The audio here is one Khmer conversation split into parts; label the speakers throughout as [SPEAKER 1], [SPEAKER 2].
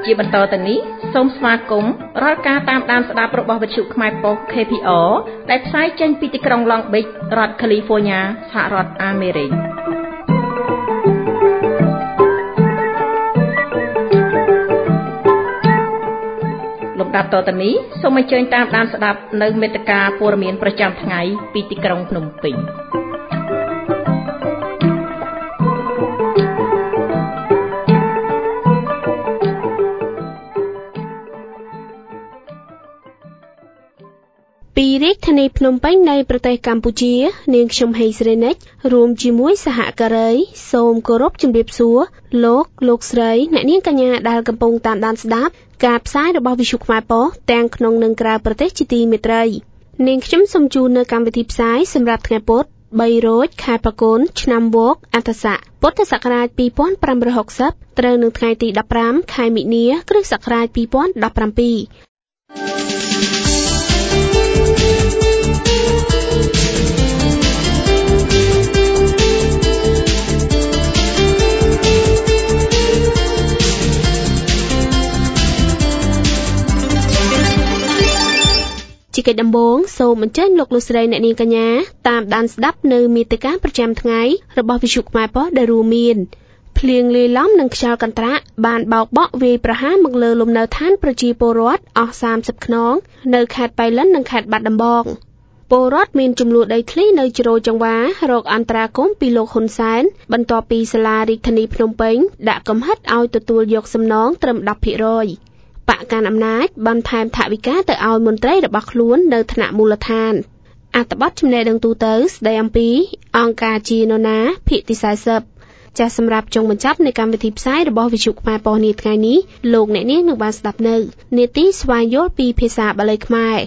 [SPEAKER 1] ជាបន្តទៅនេះសូមស្វាគមន៍រាល់ការតាមដានស្ដាប់របស់វិទ្យុខ្មែរប៉ុស្តិ៍ KPR ដែលផ្សាយចេញពីទីក្រុង Long Beach រដ្ឋ California សហរដ្ឋអាមេរិកលំដាប់តទៅនេះសូមអញ្ជើញតាមដានស្ដាប់នៅមេត្តាព័ត៌មានប្រចាំថ្ងៃពីទីក្រុងភ្នំពេញ
[SPEAKER 2] ពីរាជធានីភ្នំពេញនៃប្រទេសកម្ពុជានាងខ្ញុំហេងស្រីនិចរួមជាមួយសហការីសូមគោរពជំរាបសួរលោកស្រីអ្នកនាងកញ្ញាដែលកំពុងតាមដានស្ដាប់ការផ្សាយរបស់វិទ្យុខ្មែរប៉ុស្តិ៍ទាំងក្នុងនិងក្រៅប្រទេសជាទីមេត្រីនាងខ្ញុំសូមជូននៅកម្មវិធីផ្សាយសម្រាប់ថ្ងៃពុធ3រោចខែផល្គុនឆ្នាំវកអន្តស័កពុទ្ធសករាជ2560ត្រូវនឹងថ្ងៃទី15ខែមិនិនាគ្រិស្តសករាជ2017ជាកិច្ចដំបូងសូមអញ្ជើញលោកស្រីអ្នកនាងកញ្ញាតាមដានស្ដាប់នៅមាតិកាប្រចាំថ្ងៃរបស់វិទ្យុខ្មែរប៉ុស្តិ៍ដែលរួមមានភ្លៀងលាយឡំនឹងខ្យល់កន្ត្រាក់បានបោកបក់វាយប្រហារមកលើលំនៅឋានប្រជាពលរដ្ឋអស់30ខ្នងនៅខេត្តប៉ៃលិននិងខេត្តបាត់ដំបងពលរដ្ឋមានចំនួនដីធ្លីនៅជ្រោយចង្វារកអន្តរាគមន៍ពីលោកហ៊ុនសែនបន្ទាប់ពីសាលារាជធានីភ្នំពេញដាក់កំហិតឲ្យទទួលយកសំណងត្រឹម 10%បកកាន់អំណាចបានថែមថវិកាទៅឲ្យមន្ត្រីរបស់ខ្លួននៅថ្នាក់មូលដ្ឋានអត្ថបទចំណេះដឹងទូទៅស្ដីអំពីអង្គការជានរណាភាគទី40ចាសសម្រាប់ចុងបញ្ចប់នៃកម្មវិធីផ្សាយរបស់វិទ្យុខ្មែរប៉ុស្តិ៍នាថ្ងៃនេះលោកអ្នកនាងនឹងបានស្ដាប់នៅនាទីស្វែងយល់ពីភាសាបាលីខ្មែរ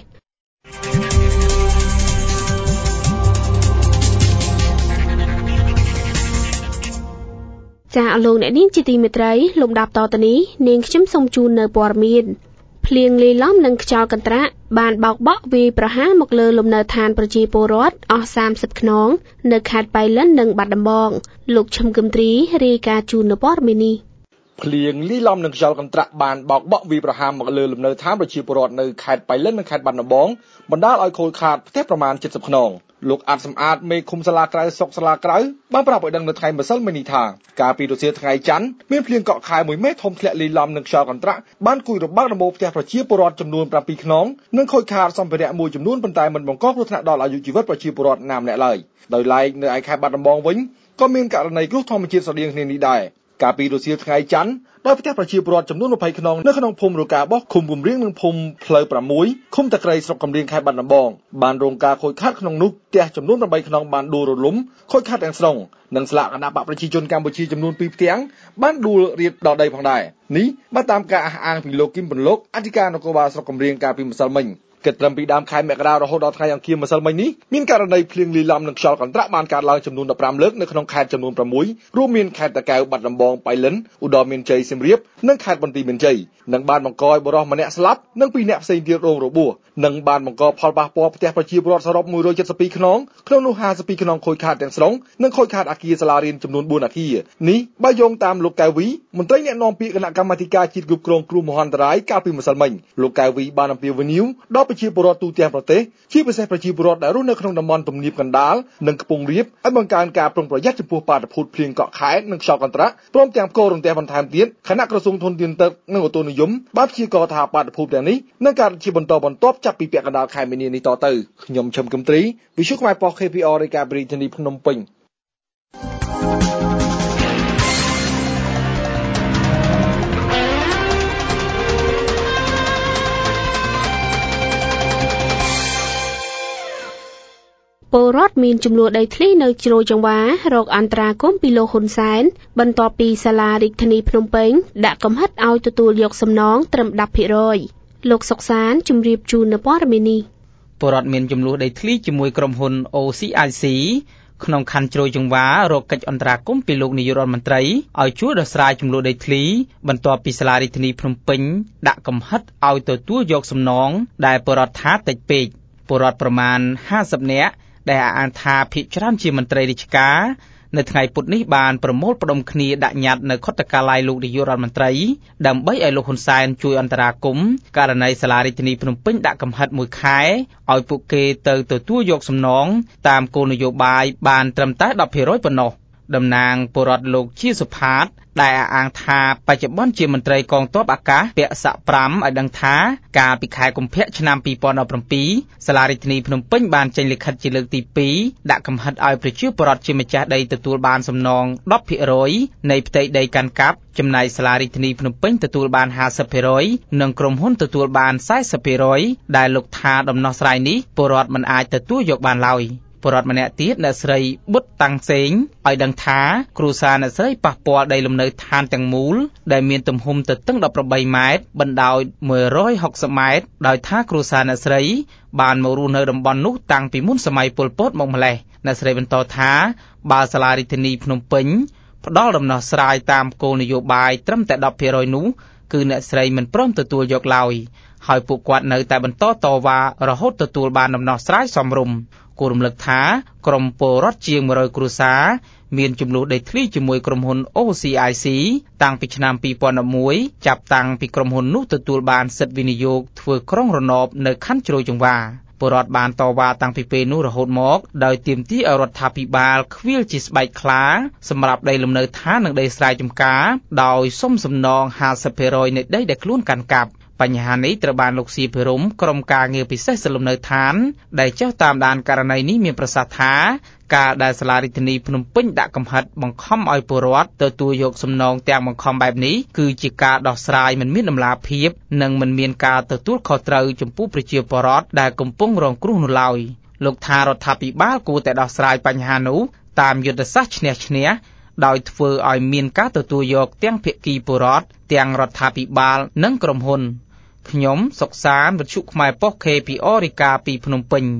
[SPEAKER 2] ចាអរលោកអ្នកនាងជាទីមេត្រីលំដាប់តទៅនេះនាងខ្ញុំសូមជូននៅព័ត៌មានភ្លៀងលាយឡំនឹងខ្យល់កន្ត្រាក់បានបោកបក់វាយប្រហារមកលើលំនៅឋានប្រជាពលរដ្ឋអស់30ខ្នងនៅខេត្តប៉ៃលិននិងបាត់ដំបងលោកឈឹមគឹមទ្រីរាយការណ៍ជូននៅព័ត៌មាននេះ
[SPEAKER 3] ភ្លៀងលាយឡំនឹងខ្យល់កន្ត្រាក់បានបោកបក់វាយប្រហារមកលើលំនៅឋានប្រជាពលរដ្ឋនៅខេត្តប៉ៃលិននិងខេត្តបាត់ដំបងបណ្ដាលឲ្យខូចខាតផ្ទះប្រមាណ70ខ្នងលោកអាត់សំអាតមេឃុំសាលាក្រៅស្រុកសាលាក្រៅបានប្រាប់ឲ្យដឹងនៅថ្ងៃម្សិលមិញនេះថាកាលពីរសៀលថ្ងៃច័ន្ទមានភ្លៀងកក់ខែ1មេឃធំធ្លាក់លាយឡំនឹងខ្យល់កន្ត្រាក់បានគួចរបើកដំបូលផ្ទះប្រជាពលរដ្ឋចំនួន7ខ្នងនិងខូចខាតសម្ភារៈមួយចំនួនប៉ុន្តែមិនបង្កគ្រោះថ្នាក់ដល់អាយុជីវិតប្រជាពលរដ្ឋណាម្នាក់ឡើយដោយឡែកនៅឯខេត្តបាត់ដំបងវិញក៏មានករណីគ្រោះធម្មជាតិស្រដៀងគ្នានេះដែរកាលពីរសៀលថ្ងៃច័ន្ទដោយផ្ទះប្រជាពលរដ្ឋចំនួន20ខ្នងនៅក្នុងភូមិរកាបោះឃុំគំរៀងនិងភូមិផ្លូវ6ឃុំតាក្រៃស្រុកកំរៀងខេត្តបាត់ដំបងបានរងការខូចខាតក្នុងនោះផ្ទះចំនួន8ខ្នងបានដួលរលំខូចខាតទាំងស្រុងនិងស្លាកគណបកប្រជាជនកម្ពុជាចំនួន2ផ្ទាំងបានដួលរាបដល់ដីផងដែរនេះបើតាមការអះអាងពីលោកគឹមពន្លកអធិការនគរបាលស្រុកកំរៀងកាលពីម្សិលមិញគិតត្រឹមពីដើមខែមករារហូតដល់ថ្ងៃអង្គារម្សិលមិញនេះមានករណីភ្លៀងលាយឡំនឹងខ្យល់កន្ត្រាក់បានកើតឡើងចំនួន15លើកនៅក្នុងខេត្តចំនួន6រួមមានខេត្តតាកែវបាត់ដំបងប៉ៃលិនឧត្តរមានជ័យសៀមរាបនិងខេត្តបន្ទាយមានជ័យនិងបានបង្កឲ្យបុរសម្នាក់ស្លាប់និង2នាក់ផ្សេងទៀតរងរបួសនិងបានបង្កផលប៉ះពាល់ផ្ទះប្រជាពលរដ្ឋសរុប172ខ្នងក្នុងនោះ52ខ្នងខូចខាតទាំងស្រុងនិងខូចខាតអគារសាលារៀនចំនួន4អគារនេះបើយោងតាមលោកកៅវីមន្ត្រីអ្នកនាំពាក្យគណៈកម្មាធិការជាតិគ្រប់គ្រងគ្រោះមហន្តរាយកាលពីម្សិលមិញលោកកៅវីបានអំពាវនាវដល់ប្រជាពលរដ្ឋទូទាំងប្រទេសជាពិសេសប្រជាពលរដ្ឋដែលរស់នៅក្នុងតំបន់ទំនាបកណ្ដាលនិងខ្ពង់រាបឲ្យបង្កើនការប្រុងប្រយ័ត្នចំពោះបាតុភូតភ្លៀងកក់ខែនិងខ្យល់កន្ត្រាក់ព្រមទាំងផ្គររន្ទះបន្ថែមទៀតគណៈក្រសួងធនធានទឹកនិងអូតូនិយមបានព្យាករណ៍ថាបាតុភូតទាំងនេះនឹងកើតជាបន្តបន្ទាប់ចាប់ពីពាក់កណ្ដាលខែមីនានេះតទៅខ្ញុំឈឹមគឹមទ្រីវិទ្យុខ្មែរប៉ុស្តិ៍ KPR រាយការណ៍ពីរាជធានីភ្នំពេញ
[SPEAKER 2] ពលរដ្ឋមានចំនួនដីធ្លីនៅជ្រោយចង្វារកអន្តរាគមន៍ពីលោកហ៊ុនសែនបន្ទាប់ពីសាលារាជធានីភ្នំពេញដាក់កំហិតឲ្យទទួលយកសំណងត្រឹម 10% លោកសុកសានជម្រាបជូននៅព័ត៌មាននេះ
[SPEAKER 4] ពលរដ្ឋមានចំនួនដីធ្លីជាមួយក្រុមហ៊ុន OCIC ក្នុងខណ្ឌជ្រោយចង្វារកកិច្ចអន្តរាគមន៍ពីលោកនាយករដ្ឋមន្ត្រីឲ្យជួយដោះស្រាយចំនួនដីធ្លីបន្ទាប់ពីសាលារាជធានីភ្នំពេញដាក់កំហិតឲ្យទទួលយកសំណងដែលពលរដ្ឋថាតិចពេកពលរដ្ឋប្រមាណ50នាក់ដែលអានថាភាគច្រើនជាមន្ត្រីរាជការនៅថ្ងៃពុធនេះបានប្រមូលផ្ដុំគ្នាដាក់ញត្តិនៅខុទ្ទកាល័យលោកនាយករដ្ឋមន្ត្រីដើម្បីឲ្យលោកហ៊ុនសែនជួយអន្តរាគមន៍ករណីសាលារាជធានីភ្នំពេញដាក់កំហិតមួយខែឲ្យពួកគេទៅទទួលយកសំណងតាមគោលនយោបាយបានត្រឹមតែ 10% ប៉ុណ្ណោះតំណាងពលរដ្ឋលោកជាសុផាតដែលអះអាងថាបច្ចុប្បន្នជាមន្ត្រីកងទ័ពអាកាសពាក់ស័ក្តិ5ឲ្យដឹងថាកាលពីខែកុម្ភៈឆ្នាំ2017សាលារាជធានីភ្នំពេញបានចេញលិខិតជាលើកទី2ដាក់កំហិតឲ្យប្រជាពលរដ្ឋជាម្ចាស់ដីទទួលបានសំណង 10% នៃផ្ទៃដីកាន់កាប់ចំណែកសាលារាជធានីភ្នំពេញទទួលបាន 50% និងក្រុមហ៊ុនទទួលបាន 40% ដែលលោកថាដំណោះស្រាយនេះពលរដ្ឋមិនអាចទទួលយកបានឡើយពលរដ្ឋម្នាក់ទៀតអ្នកស្រីបុតតាំងសេងឲ្យដឹងថាគ្រួសារអ្នកស្រីប៉ះពាល់ដីលំនៅឋានទាំងមូលដែលមានទំហំទទឹង18ម៉ែត្របណ្ដោយ160ម៉ែត្រដោយថាគ្រួសារអ្នកស្រីបានមករស់នៅតំបន់នោះតាំងពីមុនសម័យប៉ុលពតមកម្លេះអ្នកស្រីបន្តថាបើសាលារាជធានីភ្នំពេញផ្ដល់ដំណោះស្រាយតាមគោលនយោបាយត្រឹមតែ 10% នោះគឺអ្នកស្រីមិនព្រមទទួលយកឡើយហើយពួកគាត់នៅតែបន្តតវ៉ារហូតទទួលបានដំណោះស្រាយសមរម្យគូរំលឹកថាក្រមពលរដ្ឋជាង100គ្រួសារមានចំនួនដីធ្លីជាមួយក្រុមហ៊ុន OCIC តាំងពីឆ្នាំ2011ចាប់តាំងពីក្រុមហ៊ុននោះទទួលបានសិទ្ធិវិនិយោគធ្វើក្រុងរណបនៅខណ្ឌជ្រោយចង្វាពលរដ្ឋបានតវ៉ាតាំងពីពេលនោះរហូតមកដោយទាមទារឲ្យរដ្ឋាភិបាលខ្វៀលជាស្បែកខ្លាសម្រាប់ដីលំនៅឋាននិងដីស្រែចម្ការដោយសុំសំណង 50% នៃដីដែលខ្លួនកាន់កាប់បញ្ហានេះត្រូវបានលោកសៀភិរមក្រុមការងារពិសេសសិលំនៅឋានដែលចុះតាមដានករណីនេះមានប្រសាសន៍ថាការដែលសាលារាជធានីភ្នំពេញដាក់កំហិតបង្ខំឲ្យពលរដ្ឋទទួលយកសំណងទាំងបង្ខំបែបនេះគឺជាការដោះស្រាយមិនមានតម្លាភាពនិងមិនមានការទទួលខុសត្រូវចំពោះប្រជាពលរដ្ឋដែលកំពុងរងគ្រោះនោះឡើយលោកថារដ្ឋាភិបាលគួរតែដោះស្រាយបញ្ហានោះតាមយុទ្ធសាស្ត្រឈ្នះឈ្នះដោយធ្វើឲ្យមានការទទួលយកទាំងភាគីពលរដ្ឋទាំងរដ្ឋាភិបាលនិងក្រុមហ៊ុនខ្ញុំសុកសានវិទ្យុខ្មែរប៉ុស្តិ៍ KPR រាយការណ៍ពីភ្នំពេញ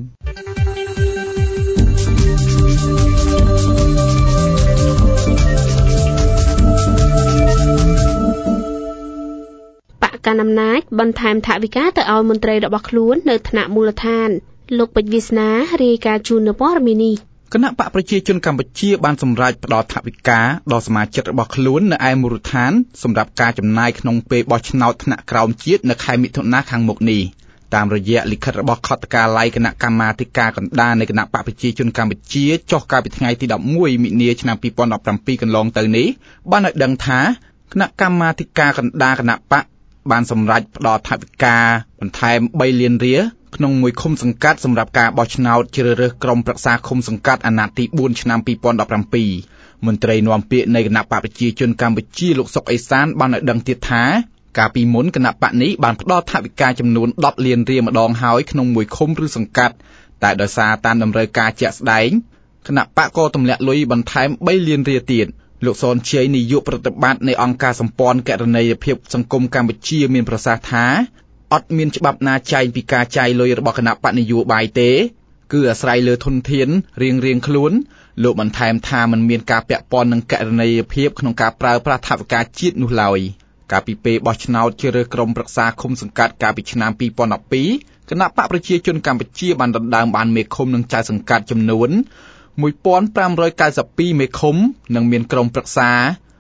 [SPEAKER 2] បកកណ្ដាលអំណាចបន្ថែមថវិកាទៅឲ្យមន្ត្រីរបស់ខ្លួននៅថ្នាក់មូលដ្ឋានលោកពេជ្រវាសនារាយការណ៍ជូននៅព័ត៌មាននេះ
[SPEAKER 5] គណៈបកប្រជាជនកម្ពុជាបានសម្រេចផ្តល់ថវិកាដល់សមាជិករបស់ខ្លួននៅឯមូលដ្ឋានសម្រាប់ការចំណាយក្នុងពេលបោះឆ្នោតថ្នាក់ក្រោមជាតិនៅខែមិថុនាខាងមុខនេះតាមរយៈលិខិតរបស់ខុទ្ទកាល័យគណៈកម្មាធិការកណ្ដាលនៃគណៈបកប្រជាជនកម្ពុជាចុះកាលពីថ្ងៃទី11មិនិនាឆ្នាំ2017កន្លងទៅនេះបានឲ្យដឹងថាគណៈកម្មាធិការកណ្ដាលគណៈបកបានសម្រេចផ្តល់ថវិកាបន្ថែម3លានរៀលក្នុងមួយឃុំសង្កាត់សម្រាប់ការបោះឆ្នោតជ្រើសរើសក្រុមប្រឹក្សាឃុំសង្កាត់អាណត្តិទី4ឆ្នាំ2017មន្ត្រីនាំពាក្យនៃគណៈបកប្រជាជនកម្ពុជាលោកសុកអេសានបានឲ្យដឹងទៀតថាកាលពីមុនគណៈបកនេះបានផ្តល់ថវិកាចំនួន10លានរៀលម្ដងហើយក្នុងមួយឃុំឬសង្កាត់តែដោយសារតាមតម្រូវការជាក់ស្ដែងគណៈបកក៏ទម្លាក់លុយបន្ថែម3លានរៀលទៀតលោកសនជ័យនាយកប្រតិបត្តិនៃអង្គការសម្ព័ន្ធគណនេយ្យភាពសង្គមកម្ពុជាមានប្រសាសន៍ថាអត់មានច្បាប់ណាចែងពីការចាយលុយរបស់គណៈបកនយោបាយទេគឺអាស្រ័យលើធនធានរៀងៗខ្លួនលោកបន្ថែមថាมันមានការពាក់ព័ន្ធនឹងគណនេយ្យភាពក្នុងការប្រើប្រាស់ថវិកាជាតិនោះឡើយកាលពីពេលបោះឆ្នោតជ្រើសរើសក្រុមប្រឹក្សាឃុំសង្កាត់កាលពីឆ្នាំ2012គណៈបកប្រជាជនកម្ពុជាបានដណ្ដើមបានមេឃុំនិងចៅសង្កាត់ចំនួន1592មេឃុំនិងមានក្រុមប្រឹក្សា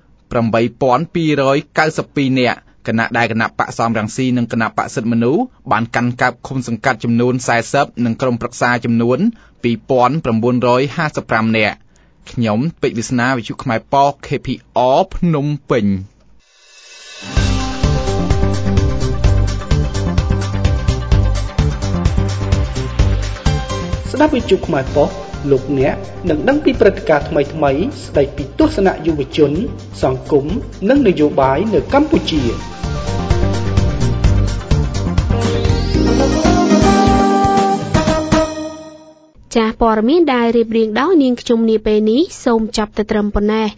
[SPEAKER 5] 8292នាក់គណៈដែលគណៈបកសំរងស៊ីនិងគណៈបកសិទ្ធិមនុស្សបានកាន់កាប់ឃុំសង្កាត់ចំនួន40និងក្រុមប្រឹក្សាចំនួន2955នាក់ខ្ញុំពេជ្រវាសនាវិទ្យុខ្មែរប៉ុស្តិ៍ KPR ភ្នំពេញ
[SPEAKER 6] ស្ដាប់វិទ្យុខ្មែរប៉ុស្តិ៍លោកអ្នកនឹងដឹងពីព្រឹត្តិការណ៍ថ្មីៗស្ដីពីទស្សនៈយុវជនសង្គមនិងនយោបាយនៅកម្ពុជា
[SPEAKER 2] ចាស់ព័ត៌មានដែលរៀបរៀងដោយនាងខ្ញុំនាពេលនេះសូមចាប់តែត្រឹមប៉ុណ្ណេះ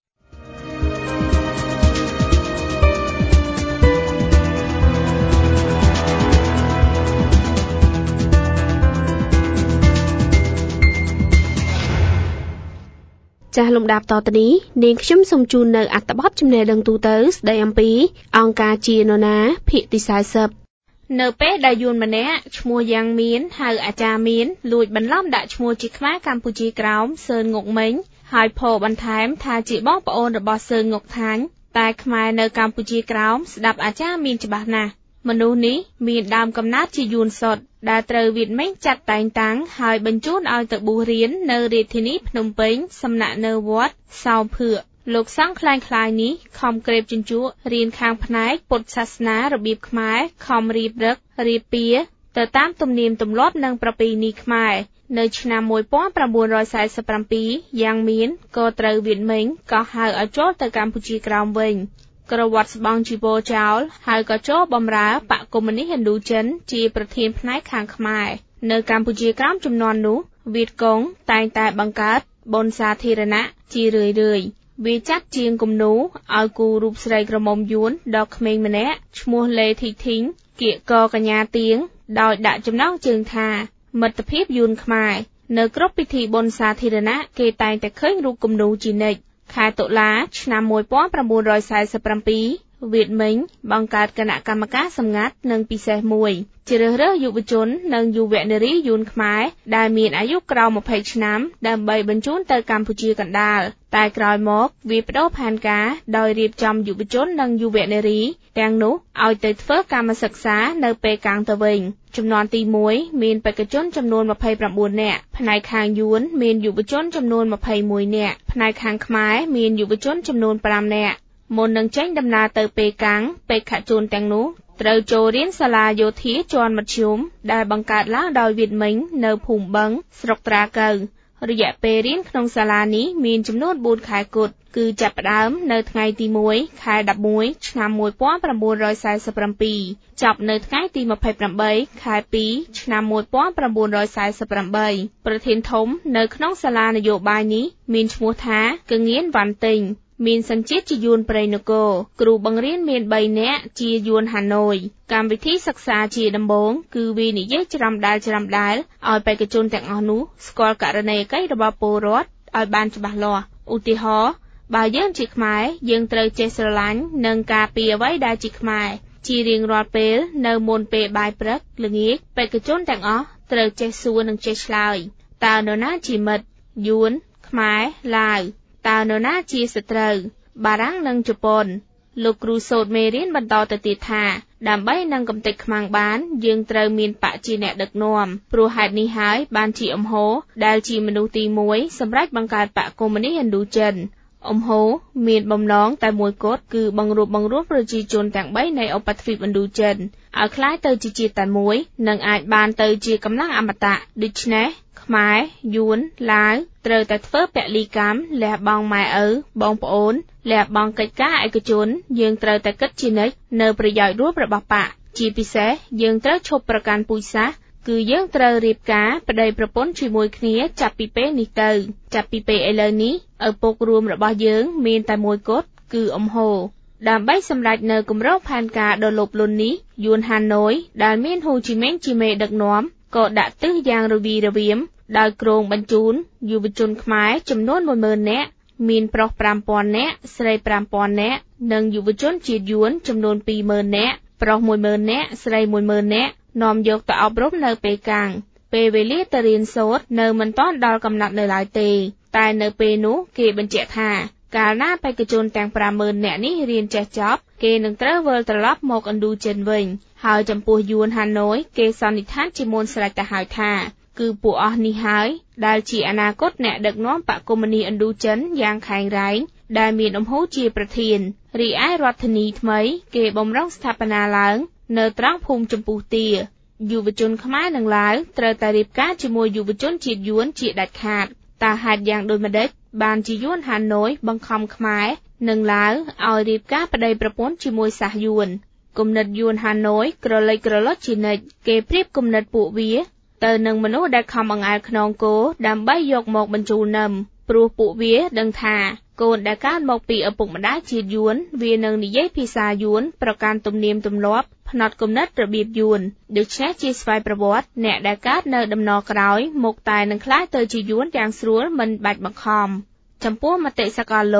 [SPEAKER 2] ចាស់លំដាប់តទៅនេះនាងខ្ញុំសូមជូននៅអត្ថបទចំណេះដឹងទូទៅស្ដីអំពីអង្គការជានរណាភាគទី40នៅពេលដែលយួនម្នាក់ឈ្មោះយ៉ាងមានហៅអាចារ្យមានលួចបន្លំដាក់ឈ្មោះជាខ្មែរកម្ពុជាក្រោមសឿនងុកមិញហហើយពោលបន្ថែមថាជាបងប្អូនរបស់សឺងុកថាញ់តែខ្មែរនៅកម្ពុជាក្រោមស្ដាប់អាចារ្យមានច្បាស់ណាស់មនុស្សនេះមានដើមកំណើតជាយួនសុតដែលត្រូវវៀតមិញចាត់តែងតាំងហើយបញ្ជូនឲ្យទៅបួសរៀននៅរាជធានីភ្នំពេញសំណាក់នៅវត្តសោភឿលោកសង្ឃខ្លាយៗនេះខំក្រេបជញ្ជក់រៀនខាងផ្នែកពុទ្ធសាសនារបៀបខ្មែរខំរៀបរឹករៀបពៀទៅតាមទំនៀមទម្លាប់និងប្រពៃណីខ្មែរនៅឆ្នាំ1947យ៉ាងមានក៏ត្រូវវៀតមិញក៏ហៅឲ្យចូលទៅកម្ពុជាក្រោមវិញក្រវត្តស្បង់ជីវរចោលហើយក៏ចូលបម្រើបកកុម្មុយនីសឥណ្ឌូចិនជាប្រធានផ្នែកខាងខ្មែរនៅកម្ពុជាក្រោមជំនាន់នោះវៀតកុងតែងតែបង្កើតបុណ្យសាធារណៈជារឿយៗវាចាត់ជាងគំនូឲ្យគូរូបស្រីក្រមុំយួនដ៏ក្មេងម្នាក់ឈ្មោះលេធីធីងគៀកកកញ្ញាទៀងដោយដាក់ចំណងជើងថាមិត្តភាពយួនខ្មែរនៅគ្រប់ពិធីបុណ្យសាធារណៈគេតែងតែឃើញរូបគំនូជានិច្ចខែតុលាឆ្នាំ1947វៀតមិញបង្កើតគណៈកម្មការសម្ងាត់និងពិសេសមួយជ្រើសរើសយុវជននិងយុវនារីយួនខ្មែរដែលមានអាយុក្រោម20ឆ្នាំដើម្បីបញ្ជូនទៅកម្ពុជាកណ្ដាលតែក្រោយមកវាបដូរផែនការដោយរៀបចំយុវជននិងយុវនារីទាំងនោះឲ្យទៅធ្វើកម្មសិក្សានៅប៉េកាំងទៅវិញចំនួនទី1មានបេក្ខជនចំនួន29នាក់ផ្នែកខាងយួនមានយុវជនចំនួន21នាក់ផ្នែកខាងខ្មែរមានយុវជនចំនួន5នាក់មុននឹងចេញដំណើរទៅប៉េកាំងបេក្ខជនទាំងនោះត្រូវចូលរៀនសាលាយោធាជាន់មធ្យមដែលបង្កើតឡើងដោយវៀតមិញនៅភូមិបឹងស្រុកត្រាកៅរយៈពេលរៀនក្នុងសាលានេះមានចំនួន4ខែគត់គឺចាប់ផ្ដើមនៅថ្ងៃទី1ខែ11ឆ្នាំ1947ចប់នៅថ្ងៃទី28ខែ2ឆ្នាំ1948ប្រធានធំនៅក្នុងសាលានយោបាយនេះមានឈ្មោះថាកងៀនវ៉ាន់ទិញមានសញ្ជាតិជាយួនព្រៃនគរគ្រូបង្រៀនមាន3នាក់ជាយួនហាណូយកម្មវិធីសិក្សាជាដំបូងគឺវានិយាយច្រាំដែលឲ្យបេក្ខជនទាំងអស់នោះស្គាល់ករណីយកិច្ចរបស់ពលរដ្ឋឲ្យបានច្បាស់លាស់ឧទាហរណ៍បើយើងជាខ្មែរយើងត្រូវចេះស្រឡាញ់និងការពារអ្វីដែលជាខ្មែរជារៀងរាល់ពេលនៅមុនពេលបាយព្រឹកល្ងាចបេក្ខជនទាំងអស់ត្រូវចេះសួរនិងចេះឆ្លើយតើនរណាជាមិត្តយួនខ្មែរឡាវតើនរណាជាសត្រូវបារាំងនិងជប៉ុនលោកគ្រូសូត្រមេរៀនបន្តទៅទៀតថាដើម្បីនឹងកំទេចខ្មាំងបានយើងត្រូវមានបកជាអ្នកដឹកនាំព្រោះហេតុនេះហើយបានជាអំហូរដែលជាមនុស្សទី1សម្រាប់បង្កើតបកកុម្មុយនីសឥណ្ឌូចិនអំហូរមានបំណងតែមួយគត់គឺបង្រួបបង្រួមប្រជាជនទាំង3នៃឧបទ្វីបឥណ្ឌូចិនឲ្យคล้ายទៅជាជាតិតែមួយនិងអាចបានទៅជាកម្លាំងអមតៈដូច្នេះខ្មែរយួនឡាវត្រូវតែធ្វើពលីកម្មលះបង់ម៉ែឪបងប្អូនលះបង់កិច្ចការឯកជនយើងត្រូវតែគិតជានិច្ចនៅប្រយោជន៍រួមរបស់បកជាពិសេសយើងត្រូវឈប់ប្រកាន់ពូជសាសន៍គឺយើងត្រូវរៀបការប្តីប្រពន្ធជាមួយគ្នាចាប់ពីពេលនេះទៅចាប់ពីពេលឥឡូវនេះឪពុករួមរបស់យើងមានតែមួយគត់គឺអំហូរដើម្បីសម្រេចនៅគម្រោងផែនការដ៏លោភលន់នេះយួនហាណូយដែលមានហ៊ូជីមិញជាមេដឹកនាំក៏ដាក់ទិសយ៉ាងរវីរវាមដោយគ្រោងបញ្ជូនយុវជនខ្មែរចំនួន 10000 នាក់មានប្រុស 5000 នាក់ស្រី 5000 នាក់និងយុវជនជាតិយួនចំនួន 20000 នាក់ប្រុស 10000 នាក់ស្រី 10000 នាក់នាំយកទៅអប់រំនៅប៉េកាំងពេលវេលាទៅរៀនសូត្រនៅមិនទាន់ដល់កំណត់នៅឡើយទេតែនៅពេលនោះគេបញ្ជាក់ថាកាលណាបេក្ខជនទាំង 50000 នាក់នេះរៀនចេះចប់គេនឹងត្រូវវិលត្រឡប់មកឥណ្ឌូចិនវិញហើយចំពោះយួនហាណូយគេសន្និដ្ឋានជាមុនស្រេចទៅហើយថាគឺពួកអស់នេះហើយដែលជាអនាគតអ្នកដឹកនាំបកកុម្មុយនីសឥណ្ឌូចិនយ៉ាងខែងរែងដែលមានអំហូរជាប្រធានរីឯរដ្ឋធានីថ្មីគេបំរុងស្ថាបនាឡើងនៅត្រង់ភូមិចំពុះទាយុវជនខ្មែរនិងឡាវត្រូវតែរៀបការជាមួយយុវជនជាតិយួនជាដាច់ខាតតើហេតុយ៉ាងដូចម្តេចបានជាយួនហាណូយបង្ខំខ្មែរនិងឡាវឲ្យរៀបការប្តីប្រពន្ធជាមួយសាសយួនគំនិតយួនហាណូយក្រឡេកក្រឡុចជានិច្ចគេប្រៀបគំនិតពួកវាទៅនឹងមនុស្សដែលខំបង្អែលខ្នងគោដើម្បីយកមកបញ្ជូលនឹមព្រោះពួកវាដឹងថាកូនដែលកើតមកពីឪពុកម្ដាយជាតិយួនវានឹងនិយាយភាសាយួនប្រកាន់ទំនៀមទម្លាប់ផ្នត់គំនិតរបៀបយួនដូច្នេះជាស្វ័យប្រវត្តិអ្នកដែលកើតនៅដំណរក្រោយមុខតែនឹងក្លាយទៅជាយួនយ៉ាងស្រួលមិនបាច់បង្ខំចំពោះមតិសកលលោក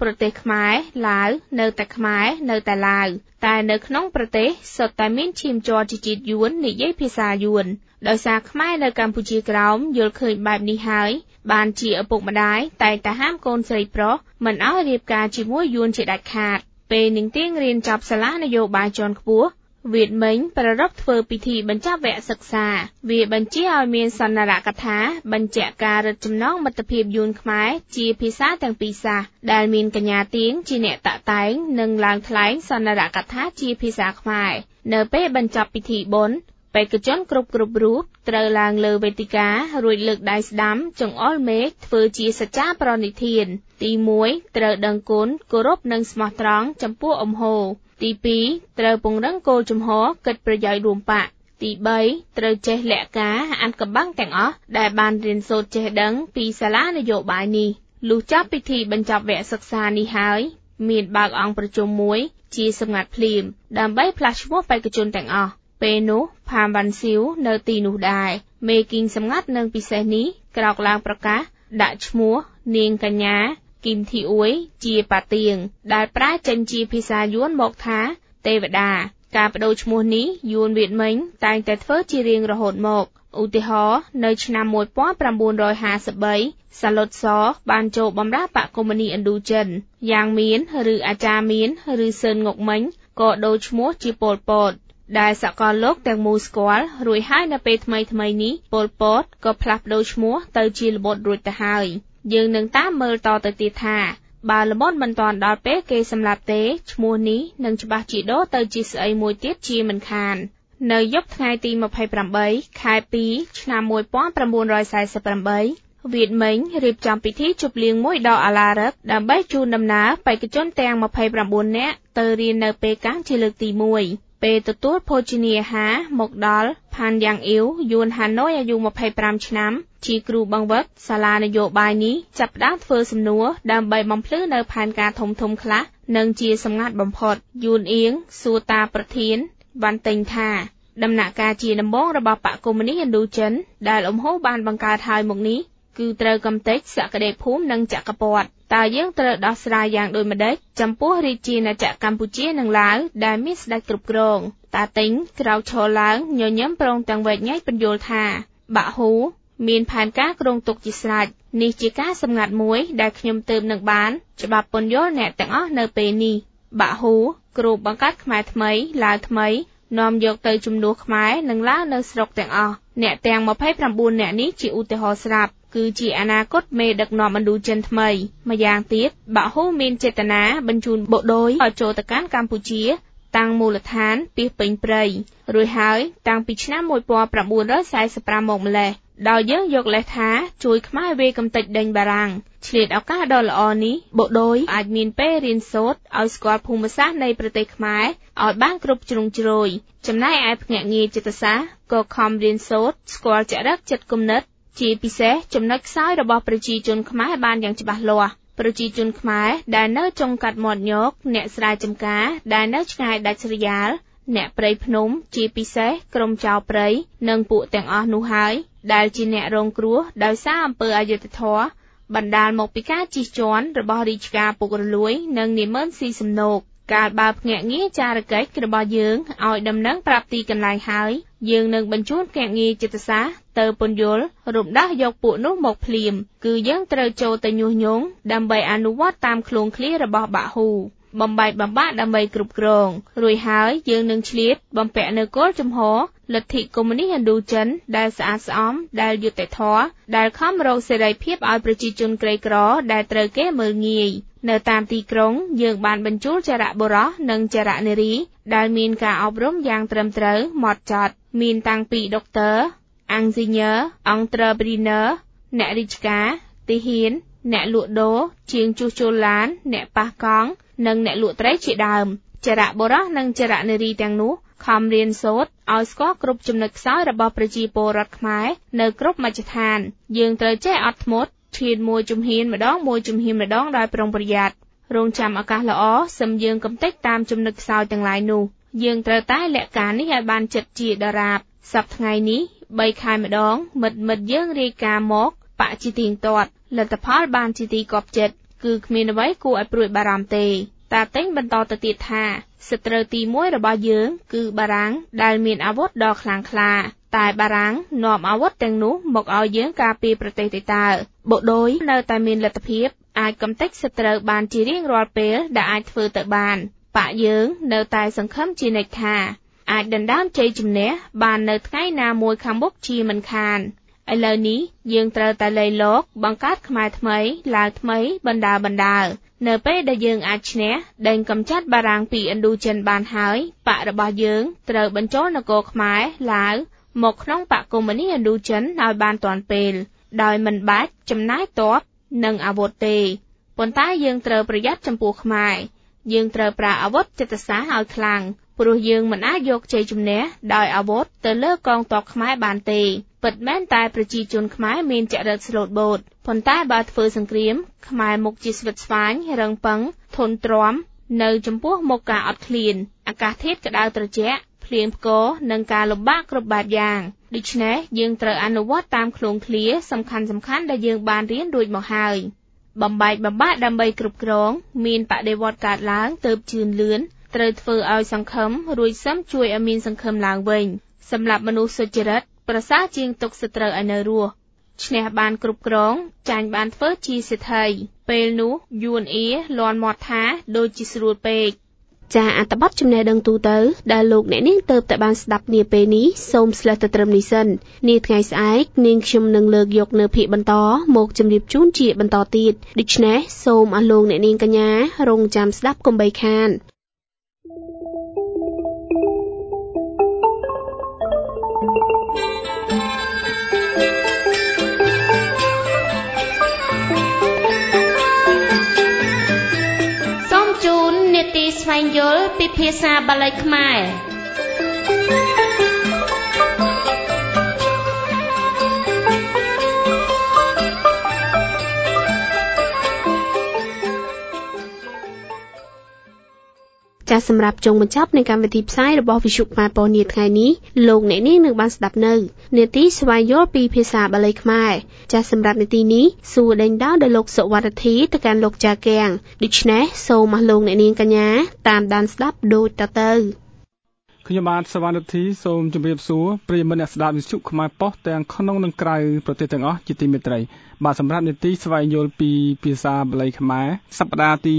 [SPEAKER 2] ប្រទេសខ្មែរឡាវនៅតែខ្មែរនៅតែឡាវតែនៅក្នុងប្រទេសសុទ្ធតែមានឈាមជ័រជាជាតិយួននិយាយភាសាយួនដោយសារខ្មែរនៅកម្ពុជាក្រោមយល់ឃើញបែបនេះហើយបានជាឪពុកម្ដាយតែងតែហាមកូនស្រីប្រុសមិនឲ្យរៀបការជាមួយយួនជាដាច់ខាតពេលនាងទៀងរៀនចប់សាលានយោបាយជាន់ខ្ពស់វាទ្មិញប្រារព្ធធ្វើពិធីបញ្ចប់វគ្គសិក្សាវាបញ្ជាឲ្យមានសន្និរកថាបញ្ជាក់ការរឹតចំណងមិត្តភាពយួនខ្មែរជាភាសាទាំងពីរសាសដែលមានកញ្ញាទៀងជាអ្នកតាក់តែងនិងឡើងថ្លែងសន្និរកថាជាភាសាខ្មែរនៅពេលបញ្ចប់ពិធីបុណ្យបេក្ខជនគ្រប់រូបត្រូវឡើងលើវេទិការួចលើកដៃស្ដាំចង្អុលមេឃធ្វើជាសច្ចាប្រណិធានទី1ត្រូវដឹងគុណគោរពនិងស្មោះត្រង់ចំពោះអំហូរទី2ត្រូវពង្រឹងគោលជំហរគិតប្រយោជន៍រួមបកទី3ត្រូវចេះលក្ខការអានកំបាំងទាំងអស់ដែលបានរៀនសូត្រចេះដឹងពីសាលានយោបាយនេះលុះចប់ពិធីបញ្ចប់វគ្គសិក្សានេះហើយមានបើកអង្គប្រជុំមួយជាសម្ងាត់ភ្លាមដើម្បីផ្លាស់ឈ្មោះបេក្ខជនទាំងអស់ពេលនោះផាមវ៉ាន់ស៊ីវនៅទីនោះដែរមេគីងសម្ងាត់នឹងពិសេសនេះក្រោកឡើងប្រកាសដាក់ឈ្មោះនាងកញ្ញាគីមធីអ៊ុយជាប៉ាទៀងដែលប្រែចេញជាភាសាយួនមកថាទេវតាការបដូរឈ្មោះនេះយួនវៀតមិញតែងតែធ្វើជារៀងរហូតមកឧទាហរណ៍នៅឆ្នាំ1953សាឡុតសបានចូលបម្រើបកកុម្មុយនីឥណ្ឌូចិនយ៉ាងមានឬអាចារ្យមានឬសឿនងុកមិញក៏ដូរឈ្មោះជាប៉ុលពតដែលសកលលោកទាំងមូលស្គាល់រួចហើយនៅពេលថ្មីនេះប៉ុលពតក៏ផ្លាស់ប្ដូរឈ្មោះទៅជាល្បុតរួចទៅហើយយើងនឹងតាមមើលតទៅទៀតថាបើល្បុតមិនទាន់ដល់ពេលគេសម្លាប់ទេឈ្មោះនេះនឹងច្បាស់ជីដូរទៅជាស្អីមួយទៀតជាមិនខាននៅយប់ថ្ងៃទី28ខែ2ឆ្នាំ1948វៀតមិញរៀបចំពិធីជប់លៀងមួយដ៏អាឡារឹកដើម្បីជូនដំណើរបេក្ខជនទាំង29នាក់ទៅរៀននៅប៉េកាំងជាលើកទី1ពេលទទួលភោជនាអាហារមកដល់ផានយ៉ាងអ៊ីវយួនហាណូយអាយុ25ឆ្នាំជាគ្រូបង្វឹកសាលានយោបាយនេះចាប់ផ្ដើមធ្វើសំណួរដើម្បីបំភ្លឺនៅផែនការធំខ្លះនិងជាសម្ងាត់បំផុតយួនអៀងសួរតាប្រធានបានទិញថាដំណាក់កាលជាដំបូងរបស់បកកុម្មុយនីឥណ្ឌូចិនដែលអំហូរបានបង្កើតហើយមកនេះគឺត្រូវកំទេចសក្តិភូមិនិងចក្រពត្តិតើយើងត្រូវដោះស្រាយយ៉ាងដូចម្តេចចំពោះរាជាណាចក្រកម្ពុជានិងឡាវដែលមានស្ដេចគ្រប់គ្រងតាទិញក្រោកឈរឡើងញញឹមប្រងទាំងវែកញែកបញ្យល់ថាបាក់ហ៊ូមានផែនការគ្រោងទុកជាស្រេចនេះជាការសម្ងាត់មួយដែលខ្ញុំទើបនឹងបានច្បាប់ពន្យល់អ្នកទាំងអស់នៅពេលនេះបាក់ហ៊ូគ្រូបង្កើតខ្មែរថ្មីឡាវថ្មីនាំយកទៅជំនួសខ្មែរនិងឡាវនៅស្រុកទាំងអស់អ្នកទាំង29នាក់នេះជាឧទាហរណ៍ស្រាប់គឺជាអនាគតមេដឹកនាំឥណ្ឌូចិនថ្មីម្យ៉ាងទៀតបាក់ហ៊ូមានចេតនាបញ្ជូនបុដូយឲ្យចូលទៅកាន់កម្ពុជាតាំងមូលដ្ឋានពីពេញព្រៃរួចហើយតាំងពីឆ្នាំ1945មកម្លេះដោយយើងយកលេសថាជួយខ្មែរវេកំទេចដេញបារាំងឆ្លៀតឱកាសដ៏ល្អនេះបុដូយអាចមានពេលរៀនសូត្រឲ្យស្គាល់ភូមិសាស្ត្រនៃប្រទេសខ្មែរឲ្យបានគ្រប់ជ្រុងជ្រោយចំណែកឯភ្នាក់ងារចិត្តសាស្ត្រក៏ខំរៀនសូត្រស្គាល់ចរិតចិត្តគំនិតជាពិសេសចំណុចខ្សោយរបស់ប្រជាជនខ្មែរបានយ៉ាងច្បាស់លាស់ប្រជាជនខ្មែរដែលនៅចុងកាត់មាត់ញោកអ្នកស្រែចម្ការដែលនៅឆ្ងាយដាច់ស្រយាលអ្នកព្រៃភ្នំជាពិសេសក្រុមចៅព្រៃនិងពួកទាំងអស់នោះហើយដែលជាអ្នករងគ្រោះដោយសារអំពើអយុត្តិធម៌បណ្ដាលមកពីការជិះជាន់របស់រាជការពុករលួយនិងនាម៉ឺនស៊ីសំណូកកាលបើភ្នាក់ងារចារកិច្ចរបស់យើងឲ្យដំណឹងប្រាប់ទីកន្លែងហើយយើងនឹងបញ្ជូនភ្នាក់ងារចិត្តសាស្ត្រទៅពន្យល់រំដោះយកពួកនោះមកភ្លាមគឺយើងត្រូវចូលទៅញុះញង់ដើម្បីអនុវត្តតាមឃ្លាឃ្លារបស់បាក់ហ៊ូបំបែកបំបាក់ដើម្បីគ្រប់គ្រងរួចហើយយើងនឹងឆ្លៀតបំពាក់នៅគោលជំហរលទ្ធិកុម្មុយនីឥណ្ឌូចិនដែលស្អាតស្អំដែលយុត្តិធម៌ដែលខំរកសេរីភាពឲ្យប្រជាជនក្រីក្រដែលត្រូវគេមើលងាយនៅតាមទីក្រុងយើងបានបញ្ជូលចរៈបុរសនិងចរៈនារីដែលមានការអប់រំយ៉ាងត្រឹមត្រូវហ្មត់ចត់មានតាំងពីដុកទ័រអាំងស៊ីញ៉ើអង្គត្រព្រីន័រអ្នករាជការទាហានអ្នកលក់ដូរជាងជួសជុលឡានអ្នកប៉ះកង់និងអ្នកលក់ត្រីជាដើមចរៈបុរសនិងចរៈនារីទាំងនោះខំរៀនសូត្រឲ្យស្គាល់គ្រប់ចំណុចខ្សោយរបស់ប្រជាពលរដ្ឋខ្មែរនៅគ្រប់មជ្ឈដ្ឋានយើងត្រូវចេះអត់ធ្មត់ឈានមួយជំហានម្ដងដោយប្រុងប្រយ័ត្នរងចាំឱកាសល្អសឹមយើងកំទេចតាមចំណុចខ្សោយទាំងឡាយនោះយើងត្រូវតែលក្ខការនេះឲ្យបានចិត្តជាដរាបសប្តាហ៍ថ្ងៃនេះ3ខែម្ដងមិត្តយើងរាយការណ៍មកបកជាទៀងទាត់លទ្ធផលបានជាទីគាប់ចិត្តគឺគ្មានអ្វីគួរឲ្យព្រួយបារម្ភទេតាតេងបន្តទៅទៀតថាសត្រូវទី1របស់យើងគឺបារាំងដែលមានអាវុធដ៏ខ្លាំងក្លាតែបារាំងនាំអាវុធទាំងនោះមកឲ្យយើងការពារប្រទេសទេតើបុដោយនៅតែមានលទ្ធភាពអាចកំទេចសត្រូវបានជារៀងរាល់ពេលដែលអាចធ្វើទៅបានបាក់យើងនៅតែសង្ឃឹមជានិច្ចថាអាចដណ្ដើមជ័យជំនះបាននៅថ្ងៃណាមួយខាងមុខជាមិនខានឥឡូវនេះយើងត្រូវតែលៃលកបង្កើតខ្មែរថ្មីឡើងថ្មីបណ្ដានៅពេលដែលយើងអាចឈ្នះដេញកំចាត់បារាំងពីឥណ្ឌូចិនបានហើយបករបស់យើងត្រូវបញ្ចូលនគរខ្មែរឡាវមកក្នុងបកកុម្មុយនីសឥណ្ឌូចិនឲ្យបានទាន់ពេលដោយមិនបាច់ចំណាយទ័ពនិងអាវុធទេប៉ុន្តែយើងត្រូវប្រយ័ត្នចំពោះខ្មែរយើងត្រូវប្រើអាវុធចិត្តសាស្ត្រឲ្យខ្លាំងព្រោះយើងមិនអាចយកជ័យជំនះដោយអាវុធទៅលើកងទ័ពខ្មែរបានទេពិតមែនតែប្រជាជនខ្មែរមានចរិតស្លូតបូតប៉ុន្តែបើធ្វើសង្គ្រាមខ្មែរមុខជាស្វិតស្វាញរឹងប៉ឹងធន់ទ្រាំនៅចំពោះមុខការអត់ឃ្លានអាកាសធាតុក្តៅត្រជាក់ភ្លៀងផ្គរនិងការលំបាកគ្រប់បែបយ៉ាងដូច្នេះយើងត្រូវអនុវត្តតាមឃ្លាឃ្លាសំខាន់ដែលយើងបានរៀនរួចមកហើយបំបាក់ដើម្បីគ្រប់គ្រងមានបដិវត្តកើតឡើងទៅជឿនលឿនត្រូវធ្វើឲ្យសង្ឃឹមរួចសឹមជួយឲ្យមានសង្ឃឹមឡើងវិញសម្រាប់មនុស្សសុចរិតប្រសើរជាងទុកសត្រូវឲ្យនៅរស់ឈ្នះបានគ្រប់គ្រងចាញ់បានធ្វើជាសេដ្ឋីពេលនោះយួនអៀលាន់មាត់ថាដូចជាស្រួលពេកចាអត្ថបទចំណេះដឹងទូទៅដែលលោកអ្នកនាងទៅតែបានស្ដាប់នាពេលនេះសូមស្លេះទៅត្រឹមនេះសិននាថ្ងៃស្អែកនាងខ្ញុំនឹងលើកយកនៅភាគបន្តមកជម្រាបជូនជាបន្តទៀតដូច្នេះសូមអស់លោកអ្នកនាងកញ្ញារងចាំស្ដាប់កុំបីខានស្វែងយល់ពីភាសាបាលីខ្មែរចាសសម្រាប់ចុងបញ្ចប់នៃកម្មវិធីផ្សាយរបស់វិទ្យុខ្មែរប៉ុស្តិ៍នាថ្ងៃនេះលោកអ្នកនាងនឹងបានស្ដាប់នៅនាទីស្វែងយល់ពីភាសាបាលីខ្មែរចាសសម្រាប់នាទីនេះសួរដេញដោលដោយលោកសុវត្ថិធីទៅកាន់លោកចាកៀងដូច្នេះសូមអស់លោកអ្នកនាងកញ្ញាតាមដានស្ដាប់ដូចតទៅ
[SPEAKER 7] ខ្ញុំបាទសុវត្ថិធីសូមជម្រាបសួរប្រិយមិត្តអ្នកស្ដាប់វិទ្យុខ្មែរប៉ុស្តិ៍ទាំងក្នុងនិងក្រៅប្រទេសទាំងអស់ជាទីមេត្រីបាទសម្រាប់នាទីស្វែងយល់ពីភាសាបាលីខ្មែរសប្តាហ៍ទី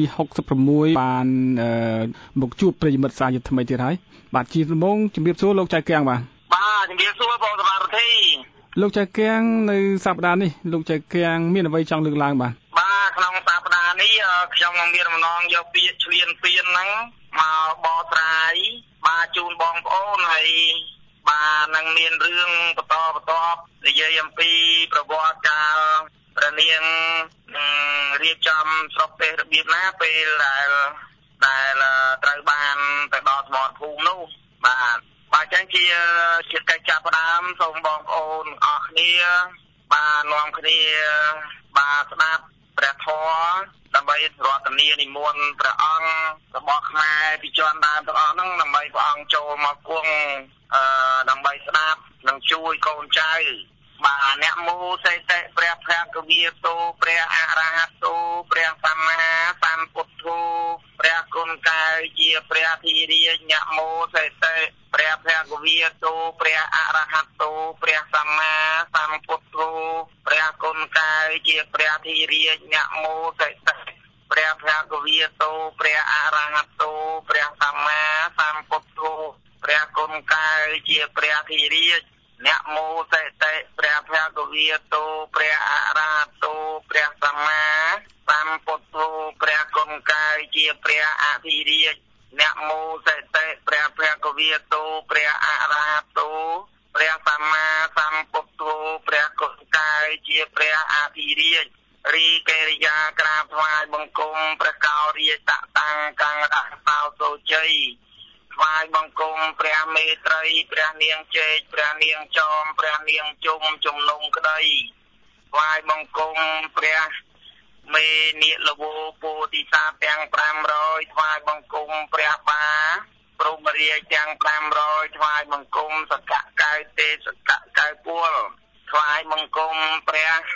[SPEAKER 7] 66បានមកជួបប្រិយមិត្តសាជាថ្មីទៀតហើយបាទជាដំបូងជម្រាបសួរលោកចៅកៀងបាទ
[SPEAKER 8] ជំរាបសួរបងសុវត្ថិធី
[SPEAKER 7] លោកចៅកៀងនៅសប្តាហ៍នេះលោកចៅកៀងមានអ្វីចង់លើកឡើងបាទ
[SPEAKER 8] ក្នុងសប្តាហ៍នេះខ្ញុំនឹងមានបំណងយកពាក្យឆ្លៀនពៀនហ្នឹងមកបកស្រាយបាទជូនបងប្អូនហើយបាទនឹងមានរឿងបន្តនិយាយអំពីប្រវត្តិកាលព្រះនាងរៀបចំស្រុកទេសរបៀបណាពេលដែលត្រូវបានទៅដល់ស្មរភូមិនោះបាទចឹងជាកិច្ចចាប់ផ្ដើមសូមបងប្អូនអរគ្នាបាទនាំគ្នាបាទស្ដាប់ព្រះធម៌ដើម្បីរតនានិមន្តព្រះអង្គរបស់ខ្មែរពីជាន់ដើមទាំងអស់ហ្នឹងដើម្បីព្រះអង្គចូលមកគង់ដើម្បីស្ដាប់និងជួយកូនចៅបាទអ្នកមោសេតិព្រះភគវាទោព្រះអរហតោព្រះសម្មាសម្ពុទ្ធោព្រះគុណកែជាព្រះធិរាជអ្នកមោសេតិព្រះភគវាទោព្រះអរហតោព្រះសម្មាសម្ពុទ្ធោព្រះគុណកែជាព្រះធិរាជអ្នកមោសេតិព្រះភគវាទោព្រះអរហតោព្រះសម្មាសម្ពុទ្ធោព្រះគុណកែជាព្រះធិរាជអ្នកមោសេតិព្រះភគវាទោព្រះអរហតោព្រះសម្មាសម្ពុទ្ធោព្រះគុណកែជាព្រះអធិរាជអ្នកមោសេតិព្រះភគវាទោព្រះអរហតោព្រះសម្មាសម្ពុទ្ធោព្រះគុណកែជាព្រះអធិរាជរីកិរិយាក្រាបថ្វាយបង្គំព្រះកោរាជតតាំងកង្កសោសូជ័យថ្វាយបង្គំព្រះមេត្រីព្រះនាងចេកព្រះនាងចោមព្រះនាងជុំជំនុំក្តីថ្វាយបង្គំព្រះមេនាគលវោពោធិសត្វទាំង500ថ្វាយបង្គំព្រះបាព្រហ្មរាជទាំង500ថ្វាយបង្គំសកកៅទេសកកៅពលថ្វាយបង្គំព្រះ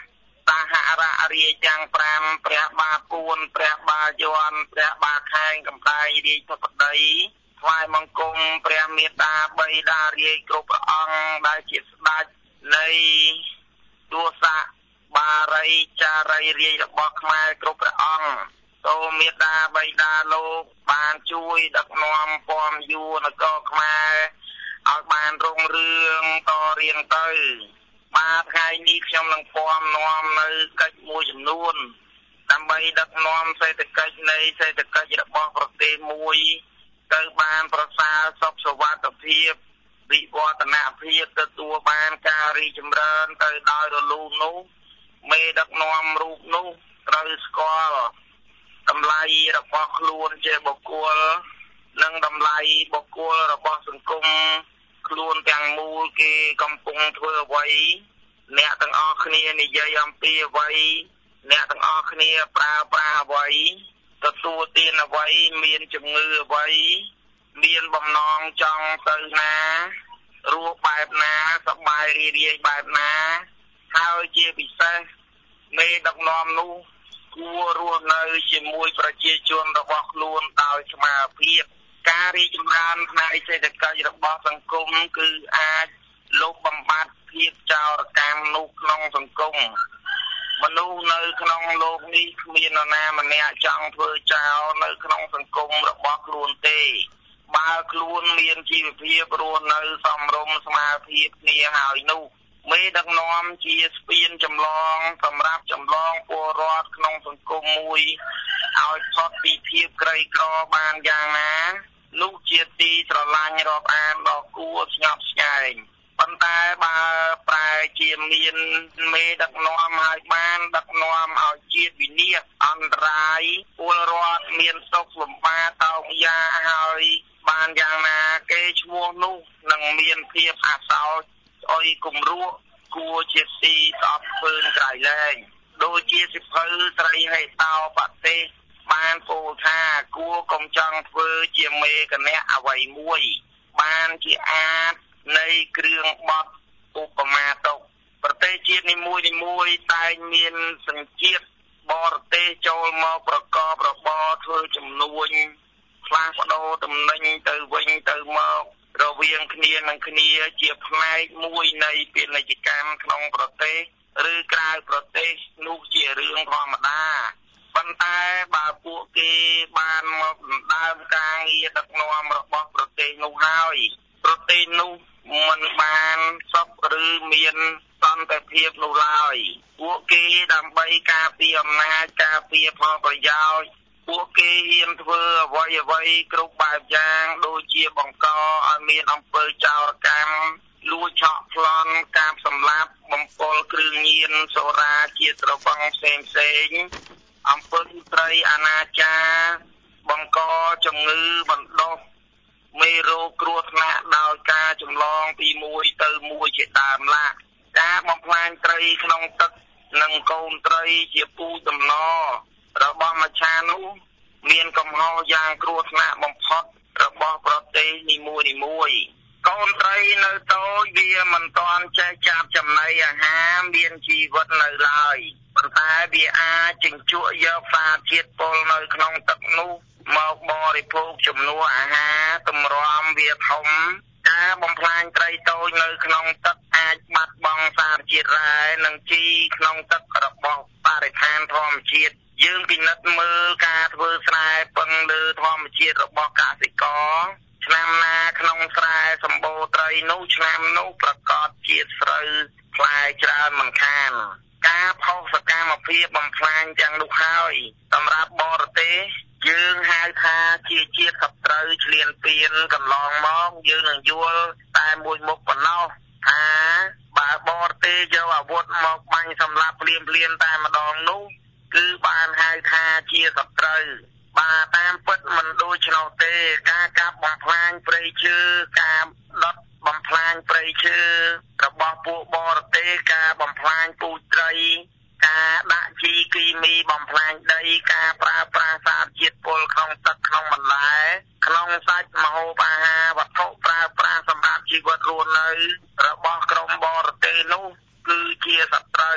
[SPEAKER 8] សហរាជទាំង5ព្រះបាទពួនព្រះបាទយ័ន្តព្រះបាទខែងកំដែងរាជធិបតីថ្វាយបង្គំព្រះមេត្តាបិតារាជគ្រប់ព្រះអង្គដែលជាស្ដេចនៃទសបារីចារីរាជរបស់ខ្មែរគ្រប់ព្រះអង្គសូមមេត្តាបិតាលោកបានជួយដឹកនាំពំយួរនគរខ្មែរឲ្យបានរុងរឿងតរៀងទៅបាទថ្ងៃនេះខ្ញុំនឹងពំនាំនៅកិច្ចមួយចំនួនដើម្បីដឹកនាំសេដ្ឋកិច្ចរបស់ប្រទេសមួយទៅបានប្រសើរសុខសុវត្ថិភាពវិវឌ្ឍនភាពទទួលបានការរីកចម្រើនទៅដោយរលូននោះមេដឹកនាំរូបនោះត្រូវស្គាល់តម្លៃរបស់ខ្លួនជាបុគ្គលនិងតម្លៃបុគ្គលរបស់សង្គមខ្លួនទាំងមូលគេកំពុងធ្វើអ្វីអ្នកទាំងអស់គ្នានិយាយអំពីអ្វីអ្នកទាំងអស់គ្នាប្រើប្រាស់អ្វីទទួលទានអ្វីមានជំងឺអ្វីមានបំណងចង់ទៅណារស់បែបណាសប្បាយរីករាយបែបណាហើយជាពិសេសមេដឹកនាំនោះគួររស់នៅជាមួយប្រជាជនរបស់ខ្លួនដោយស្មារតីការរីកចម្រើនផ្នែកសេដ្ឋកិច្ចរបស់សង្គមគឺអាចលុបបំបាត់ភាពចោរកម្មនោះក្នុងសង្គមមនុស្សនៅក្នុងលោកនេះគ្មាននរណាម្នាក់ចង់ធ្វើចោលនៅក្នុងសង្គមរបស់ខ្លួនទេបើខ្លួនមានជីវភាពរស់នៅសមរម្យស្មារតីគ្នាហើយនោះមេដឹកនាំជាស្ពានចម្លងសម្រាប់ចម្លងពលរដ្ឋក្នុងសង្គមមួយឲ្យផុតពីភាពក្រីក្របានយ៉ាងណានោះជាទីស្រឡាញ់រាប់អានដ៏គួរស្ញប់ស្ញែងប៉ុន្តែបើប្រែជាមានមេដឹកនាំហើយបានដឹកនាំឲ្យជាតិវិនាសអន្តរាយពលរដ្ឋមានទុក្ខលំបាកតោកយ៉ាហើយបានយ៉ាងណាគេឈ្មោះនោះនឹងមានភាពអាសោចអុយគំរោះគួរជាទីស្អប់ឃើញក្រៃលែងដូចជាសិភៅស្រីហេតោបទេសបានពោលថាគួរកុំចង់ធ្វើជាមេគណៈអ្វីមួយបានជាអាចនៃគ្រឿងបត់ឧបមាតុប្រទេសជាតិនីមួយតែងមានសញ្ជាតិបរទេសចូលមកប្រកបរបរធ្វើជំនួញផ្លាស់ប្ដូរទំនិញទៅវិញទៅមករវាងគ្នានឹងគ្នាជាផ្នែកមួយនៃពាណិជ្ជកម្មក្នុងប្រទេសឬក្រៅប្រទេសនោះជារឿងធម្មតាប៉ុន្តែបើពួកគេបានមកដណ្ដើមការងារដឹកនាំរបស់ប្រទេសនោះហើយប្រទេសនោះមិនបានសុខឬមានសន្តិភាពនោះឡើយពួកគេដើម្បីការពារអំណាចការពារផលប្រយោជន៍ពួកគេហ៊ានធ្វើអ្វីគ្រប់បែបយ៉ាងដូចជាបង្កឲ្យមានអំពើចោរកម្មលួចឆក់ប្លន់កាប់សម្លាប់បំពុលគ្រឿងញៀនសូរាជាស្រវឹងផ្សេងអំពើត្រីអនាចារបង្កជំងឺបណ្ដុះមេរោគគ្រោះថ្នាក់ដោយការចម្លងពីមួយទៅមួយជាដើមឡាការបំផ្លាញត្រីក្នុងទឹកនិងកូនត្រីជាពូជដំណររបស់មច្ឆានោះមានកំហុសយ៉ាងគ្រោះថ្នាក់បំផុតរបស់ប្រទេសនីមួយកូនត្រីនៅតូចវាមិនទាន់ចេះចាប់ចំណីអាហារមានជីវិតនៅឡើយប៉ុន្តែវាអាចជញ្ជក់យកសារជាតិពុលនៅក្នុងទឹកនោះមកបរិភោគជំនួសអាហារទម្រាំវាធំការបំផ្លាញត្រីតូចនៅក្នុងទឹកអាចបាត់បង់សារជាតិរ៉ែនិងជីក្នុងទឹករបស់បរិស្ថានធម្មជាតិយើងពិនិត្យមើលការធ្វើស្រែពឹងលើធម្មជាតិរបស់កសិករឆ្នាំណាក្នុងស្រែសម្បូរត្រីនោះឆ្នាំនោះប្រកាសជាតិស្រូវផ្លែច្រើនមិនខានការផុសសកម្មភាពបំផ្លាញទាំងនោះហើយសម្រាប់បរទេសយើងហៅថាជាជាតិសត្រូវឈ្លានពានកន្លងមកយើងនឹងយល់តែមួយមុខប៉ុណ្ណោះថាបើបរទេសយកអាវុធមកបាញ់សម្លាប់ភ្លាមតែម្ដងនោះគឺបានហៅថាជាសត្រូវបើតាមពិតមិនដូច្នោះទេការកាប់បំផ្លាញព្រៃឈើការដុតបំផ្លាញព្រៃឈើរបស់ពួកបរទេសការបំផ្លាញពូជត្រីការដាក់ជីគីមីបំផ្លាញដីការប្រើប្រាស់សារជាតិពុលក្នុងទឹកក្នុងបន្លែក្នុងសាច់ម្ហូបអាហារវត្ថុប្រើប្រាស់សម្រាប់ជីវិតរស់នៅរបស់ក្រុមបរទេសនោះគឺជាសត្រូវ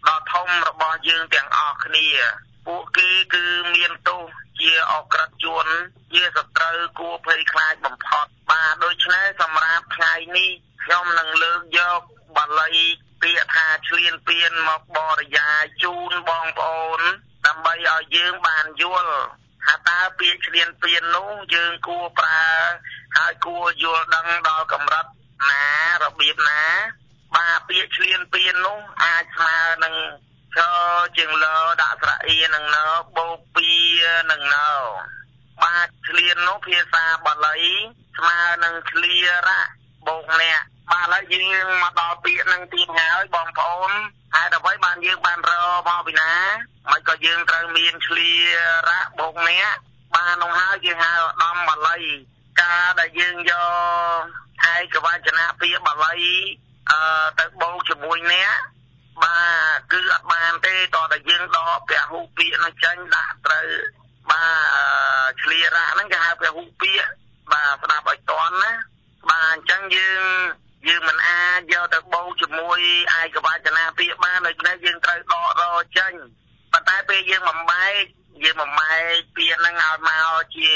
[SPEAKER 8] ដ៏ធំរបស់យើងទាំងអស់គ្នាពួកគេគឺមានទោសជាអក្រិតជនជាសត្រូវគួរភ័យខ្លាចបំផុតបាទដូច្នេះសម្រាប់ថ្ងៃនេះខ្ញុំនឹងលើកយកបាលីពាក្យថាឆ្លៀនពៀនមកបរិយាយជូនបងប្អូនដើម្បីឲ្យយើងបានយល់ថាតើពាក្យឆ្លៀនពៀននោះយើងគួរប្រើហើយគួរយល់ដឹងដល់កម្រិតណារបៀបណាបាទពាក្យឆ្លៀនពៀននោះអាចស្មើនឹងឈជាងលើដាក់ស្រៈអ៊ីនឹងណបូកពីនឹងណបាទឆ្លៀននោះភាសាបាលីស្មើនឹងឆ្លៀរៈបូកអ្នកបាទហើយយើងមកដល់ពាក្យនឹងទៀតហើយបងប្អូនហេតុអ្វីបានយើងបានរកមកពីណាមិនក៏យើងត្រូវមានឆ្លៀរៈបូកអ្នកបាននោះហើយគេហៅឧត្តមបាលីការដែលយើងយកឯកវចនៈពាក្យបាលីទៅបូកជាមួយអ្នកបាទគឺអត់បានទេតើតែយើងដកពហុពាក្យនោះចេញដាក់ត្រូវបាទឆ្លៀរៈហ្នឹងគេហៅពហុពាក្យបាទស្ដាប់ឲ្យតន់ណាបាទអញ្ចឹងយើងមិនអាចយកទៅបូកជាមួយឯកវចនៈពាក្យបានដូច្នេះយើងត្រូវដករចេញប៉ុន្តែពេលយើងបំបែកពាក្យហ្នឹងឲ្យមកជា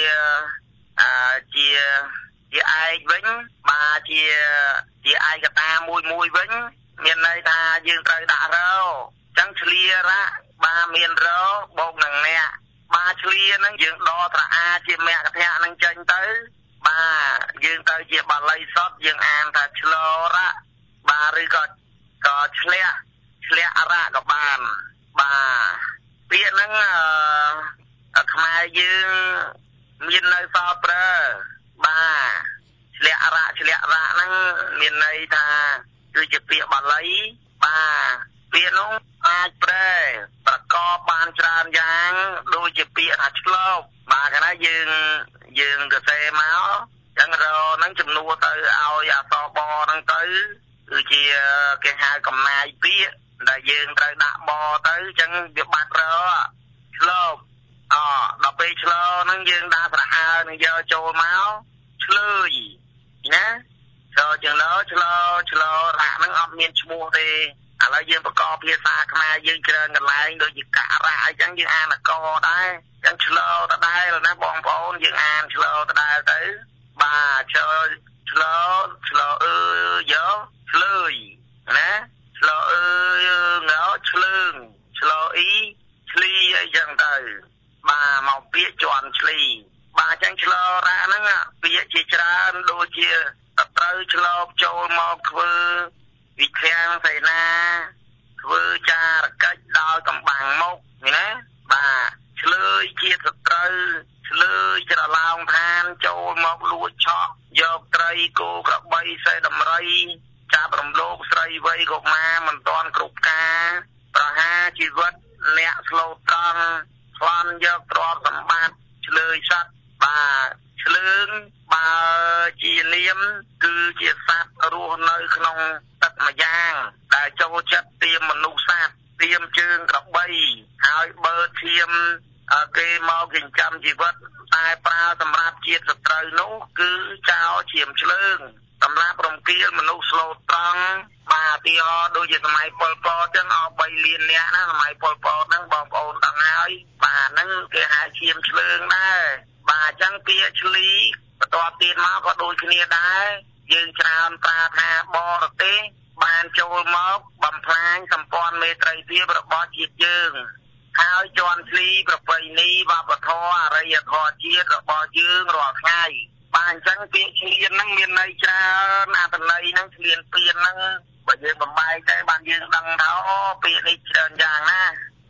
[SPEAKER 8] ឯកវិញបាទជាឯកតាមួយវិញមានន័យថាយើងត្រូវដាក់រអញ្ចឹងឆ្លៀរៈបាទមានរបូកនឹងអ្នកបាទឆ្លៀហ្នឹងយើងដកត្រអាជាមគ្គធៈហ្នឹងចេញទៅបាទយើងទៅជាបាលីសុទ្ធយើងអានថាឆ្លរៈបាទឬក៏ឆ្លាក់រៈក៏បានបាទពាក្យហ្នឹងខ្មែរយើងមាននៅសល់ប្រើបាទឆ្លាក់រៈហ្នឹងមានន័យថាគឺជាពាក្យបាលីបាទពាក្យនោះអាចប្រកបបានច្រើនយ៉ាងដូចជាពាក្យថាឆ្លបបាទកាលណាយើងសរសេរមកចឹងរហ្នឹងចំនួនទៅឲ្យអក្សរបហ្នឹងទៅគឺជាគេហៅកំណាយពាក្យដែលយើងត្រូវដាក់បទៅចឹងវាបាត់រឆ្លបដល់ពេលឆ្លហ្នឹងយើងដាក់ស្រៈអើនឹងយកចូលមកឆ្លើយណាចឹងឆ្លរៈហ្នឹងអត់មានឈ្មោះទេឥឡូវយើងប្រកបភាសាខ្មែរយើងច្រើនកន្លែងដូចជាករៈអីចឹងយើងអានកដែរចឹងឆ្លរដដែលណាបងប្អូនយើងអានឆ្លរដដែលទៅបាទឆ្លអឺយកឆ្លើយណាឆ្លអឺងឆ្លើងឆ្លអ៊ីឆ្លីអីចឹងទៅបាទមកពាក្យជន់ឆ្លីបាទចឹងឆ្លរៈហ្នឹងពាក្យជាច្រើនដូចជាត្រូវឆ្លបចូលមកធ្វើវិធានសេនាធ្វើចារកិច្ចដោយកំបាំងមុខណាបាទឆ្លើយជាសត្រូវឆ្លើយច្រឡោមឋានចូលមកលួចឆក់យកត្រីគោក្របីសេះដំរីចាប់រំលោភស្រីវ័យកុមារមិនទាន់គ្រប់ការប្រហារជីវិតអ្នកស្លូតត្រង់ស្លន់យកទ្រព្យសម្បត្តិឆ្លើយសត្វបាទឆ្លើងបើជានាមគឺជាសត្វរស់នៅក្នុងទឹកម្យ៉ាងដែលចូលចិត្តទាមមនុស្សសត្វទាមជើងក្របីហើយបើធៀមគេមកចិញ្ចឹមជីវិតតែប្រើសម្រាប់ជាតិសត្រូវនោះគឺចោលឈាមឆ្លើងសម្រាប់រំគាលមនុស្សស្លូតត្រង់បាទទីដូចជាសម័យប៉ុលពតចឹងអស់3លាននាក់ណាសម័យប៉ុលពតហ្នឹងបងប្អូនដឹងហើយបាទហ្នឹងគេហៅឈាមឆ្លើងដែរបាទអញ្ចឹងពាក្យឆ្លីបន្ទាប់ទៀតមកក៏ដូចគ្នាដែរយើងច្រើនប្រើថាបរទេសបានចូលមកបំផ្លាញសម្ព័ន្ធមេត្រីភាពរបស់ជាតិយើងហើយជន់ឆ្លីប្រពៃណីវប្បធម៌អរិយធម៌ជាតិរបស់យើងរាល់ថ្ងៃបាទអញ្ចឹងពាក្យឆ្លៀនហ្នឹងមានន័យច្រើនអត្ថន័យហ្នឹងឆ្លៀនពៀនហ្នឹងបើយើងបំបែកទៅបានយើងដឹងថាពាក្យនេះច្រើនយ៉ាងណា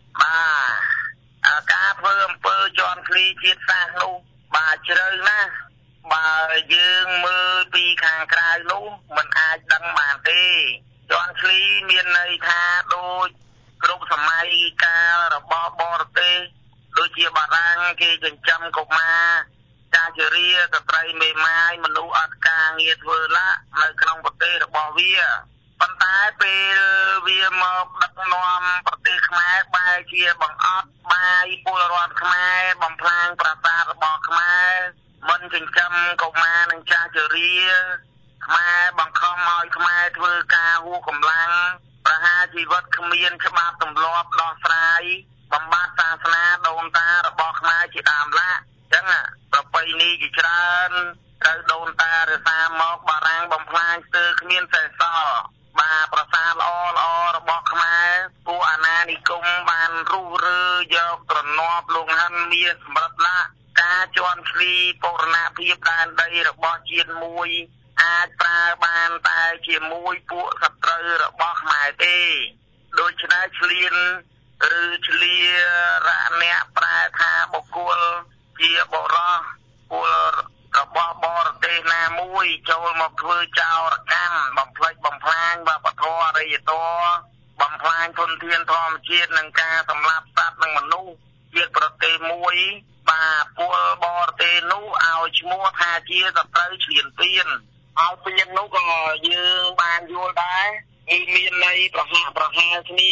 [SPEAKER 8] បាទការធ្វើអំពើជន់ឆ្លីជាតិសាសន៍នោះបាទជ្រៅណាស់បើយើងមើលពីខាងក្រៅនោះមិនអាចដឹងបានទេជន់ឆ្លីមានន័យថាដូចគ្រប់សម័យកាលរបស់បរទេសដូចជាបារាំងគេចិញ្ចឹមកុមារចាជរាស្ត្រីមេម៉ាយមនុស្សអត់ការងារធ្វើឡានៅក្នុងប្រទេសរបស់វាប៉ុន្តែពេលវាមកដឹកនាំប្រទេសខ្មែរបែរជាបង្អត់បាយពលរដ្ឋខ្មែរបំផ្លាញប្រាសាទរបស់ខ្មែរមិនចិញ្ចឹមកុមារនិងចាជរាខ្មែរបង្ខំឲ្យខ្មែរធ្វើការហួសកម្លាំងប្រហារជីជីវិតគ្មានច្បាប់ទម្លាប់ដោះស្រាយបំបត្តិសាសនាដូនតារបស់ខ្មែរជាដើមឡាអញ្ចឹងប្រពៃណីជាច្រើនត្រូវដូនតារក្សាមកបារាំងបំផ្លាញស្ទើរគ្មានសេសសល់បាទប្រាសាទល្អរបស់ខ្មែរពួកអាណានិគមបានរុះរើយកទ្រនាប់លង្ហិនមានសម្រាប់ឡាការជន់ឈ្លីបូរណភាពដែនដីរបស់ជាតិមួយអាចប្រើបានតែជាមួយពួកសត្រូវរបស់ខ្មែរទេដូច្នេះឆ្លៀនឬឆ្លៀរអ្នកប្រែថាបុគ្គលជាបរិសុទ្ធពលរបស់បរទេសណាមួយចូលមកធ្វើចោរកម្មបំផ្លិចបំផ្លាញវប្បធម៌អរិយធម៌បំផ្លាញធនធានធម្មជាតិនិងការសម្លាប់សត្វនិងមនុស្សជាតិប្រទេសមួយបាទពលបរទេសនោះឲ្យឈ្មោះថាជាសត្រូវឆ្លៀនពៀនឲ្យពៀននោះក៏យើងបានយល់ដែរគឺមានន័យប្រហាក់ប្រហែលគ្នា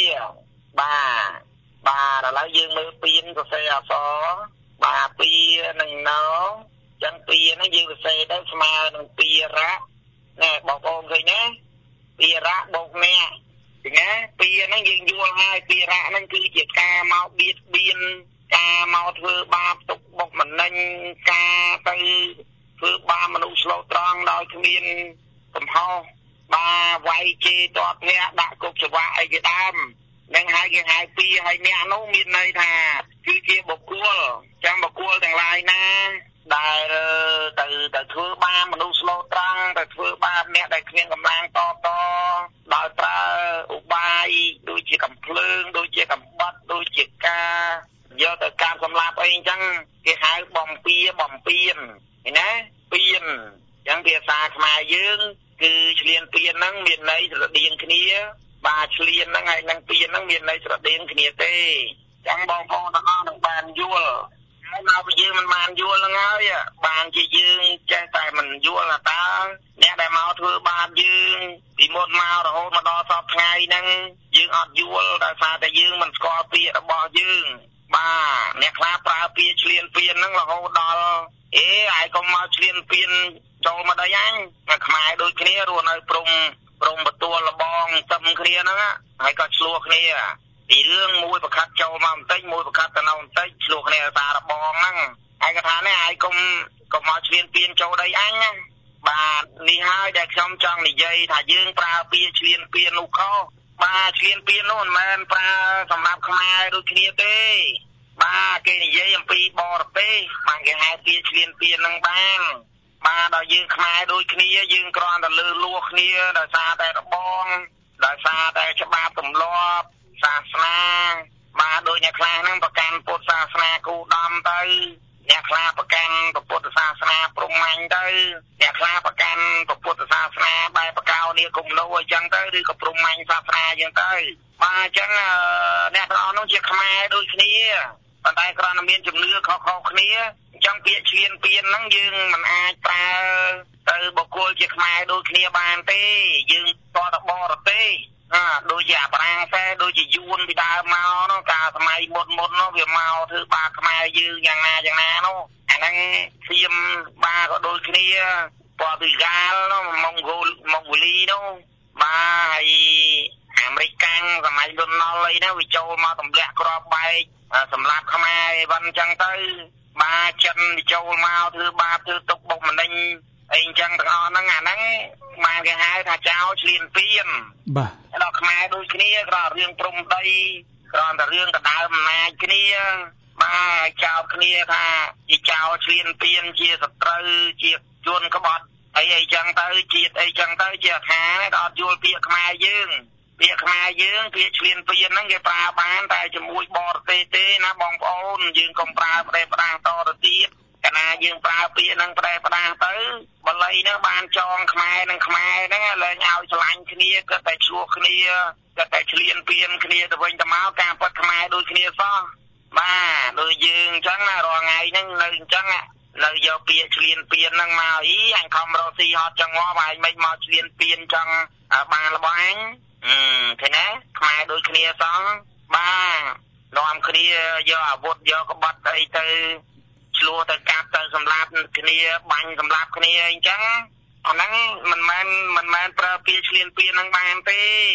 [SPEAKER 8] បាទឥឡូវយើងមើលពៀនសរសេរអក្សរបាទពៀនឹងណោចឹងពៀហ្នឹងយើងសរសេរទៅស្មើនឹងពៀរៈណែបងប្អូនឃើញណាពៀរៈបូកអ្នកឃើញណាពៀហ្នឹងយើងយល់ហើយពៀរៈហ្នឹងគឺជាការមកបៀតបៀនការមកធ្វើបាបទុកបុកម្នេញការទៅធ្វើបាបមនុស្សស្លូតត្រង់ដោយគ្មានកំហុសបាទវាយជេរតបភៈដាក់គុកច្បាប់អីជាដើមនឹងហើយគេហៅពីហើយអ្នកនោះមានន័យថាគឺជាបុគ្គលចាំបុគ្គលទាំងឡាយណាដែលទៅធ្វើបាបមនុស្សស្លូតត្រង់ទៅធ្វើបាបអ្នកដែលគ្មានកម្លាំងតបដោយប្រើឧបាយដូចជាកំភ្លើងដូចជាកំបិតដូចជាការយកទៅកាប់សម្លាប់អីអញ្ចឹងគេហៅបំពៀនឃើញណាពៀនអញ្ចឹងភាសាខ្មែរយើងគឺឆ្លៀនពៀនហ្នឹងមានន័យស្រដៀងគ្នាបាទឆ្លៀនហ្នឹងហើយនឹងពៀនហ្នឹងមានន័យស្រដៀងគ្នាទេអញ្ចឹងបងប្អូនទាំងអស់នឹងបានយល់ហើយមកពីយើងមិនបានយល់ហ្នឹងហើយបានជាយើងចេះតែមិនយល់ថាតើអ្នកដែលមកធ្វើបាបយើងពីមុនមករហូតមកដល់សពថ្ងៃហ្នឹងយើងអត់យល់ដោយសារតែយើងមិនស្គាល់ពាក្យរបស់យើងបាទអ្នកខ្លះប្រើពាក្យឆ្លៀនពៀនហ្នឹងរហូតដល់ហើយកុំមកឆ្លៀនពៀនចូលមកដីអញខ្មែរដូចគ្នារស់នៅព្រំបន្ទួលលបងសឹមគ្នាហ្នឹងហើយក៏ឆ្លោះគ្នាពីរឿងមួយប្រខាត់ចូលមកបន្តិចមួយប្រខាត់ទៅនៅបន្តិចឆ្លោះគ្នាសាររបងហ្នឹងហើយគាត់ថានេះហើយកុំមកឆ្លៀនពៀនចូលដីអញណាបាទនេះហើយដែលខ្ញុំចង់និយាយថាយើងប្រើពាក្យឆ្លៀនពៀននោះខុសបាទឆ្លៀនពៀននោះមិនមែនប្រើសម្រាប់ខ្មែរដូចគ្នាទេបាទគេនិយាយអំពីបរទេសបានគេហៅពាក្យឆ្លៀនពៀនហ្នឹងបានបាទដល់យើងខ្មែរដូចគ្នាយើងគ្រាន់តែលើលួសគ្នាដោយសារតែរបងដោយសារតែច្បាប់ទម្លាប់សាសនាបាទដោយអ្នកខ្លះហ្នឹងប្រកាន់ពុទ្ធសាសនាគូដំទៅអ្នកខ្លះប្រកាន់ពុទ្ធសាសនាព្រហ្មញ្ញទៅអ្នកខ្លះប្រកាន់ពុទ្ធសាសនាបែបបកោនីគំនូអញ្ចឹងទៅឬក៏ព្រហ្មញ្ញសាសនាអញ្ចឹងទៅបាទអញ្ចឹងអ្នកទាំងអស់នោះជាខ្មែរដូចគ្នាប៉ុន្តែគ្រាន់តែមានជំនឿខុសៗគ្នាអញ្ចឹងពាក្យឆ្លៀនពៀនហ្នឹងយើងមិនអាចប្រើទៅបុគ្គលជាខ្មែរដូចគ្នាបានទេយើងតទៅបរទេសដូចជាអាប្រាំងតែដូចជាយួនពីដើមមកនោះកាលសម័យមុននោះវាមកធ្វើបាបខ្មែរយើងយ៉ាងណានោះអាហ្នឹងសៀមបាក៏ដូចគ្នាព័រទុយហ្គាល់នោះម៉ុងហ្គូលីនោះបាទហើយអាមេរិកកាំងសម័យលន់ណុលអីហ្នឹងវាចូលមកទម្លាក់គ្រាប់បែកសម្រាប់ខ្មែរអីវ៉ាន់អញ្ចឹងទៅបាទចិនចូលមកធ្វើបាបធ្វើទុកបុកម្នេញអីអញ្ចឹងទាំងអស់ហ្នឹងអាហ្នឹងបានគេហៅថាចោលឆ្លៀនពៀន
[SPEAKER 7] បាទ
[SPEAKER 8] ដល់ខ្មែរដូចគ្នាគ្រាន់រឿងព្រំដីគ្រាន់តែរឿងដណ្ដើមអំណាចគ្នាបាទចោលគ្នាថាជាចោលឆ្លៀនពៀនជាសត្រូវជាជនក្បត់អីចឹងទៅជាតិអីចឹងទៅជាអាខាក៏អត់យល់ពាក្យខ្មែរយើងពាក្យខ្មែរយើងពាក្យឆ្លៀនពៀនហ្នឹងគេប្រើបានតែជាមួយបរទេសទេណាបងប្អូនយើងកុំប្រើប្រទេសផ្ដាំងតទៅទៀតកាលណាយើងប្រើពាក្យហ្នឹងប្រទេសផ្ដាំងទៅបល័យហ្នឹងបានចងខ្មែរនឹងខ្មែរហ្នឹងលែងឲ្យឆ្លាញ់គ្នាក៏តែឆ្លោះគ្នាក៏តែឆ្លៀនពៀនគ្នាទៅវិញទៅមកការពិតខ្មែរដូចគ្នាសោះបាទដូចយើងអញ្ចឹងណារាល់ថ្ងៃហ្នឹងនៅអញ្ចឹងនៅយកពាក្យឆ្លៀនពៀនហ្នឹងមកអញខំរកស៊ីហត់ចង់ងាប់ហើយមិនមកឆ្លៀនពៀនចង់បានរបស់អញឃើញណាខ្មែរដូចគ្នាសោះបាទនាំគ្នាយកអាវុធយកក្បត់អីទៅឆ្លោះទៅកាប់ទៅសម្លាប់គ្នាបាញ់សម្លាប់គ្នាអញ្ចឹងអាហ្នឹងមិនមែនប្រើពាក្យឆ្លៀនពៀនហ្នឹងបានទេ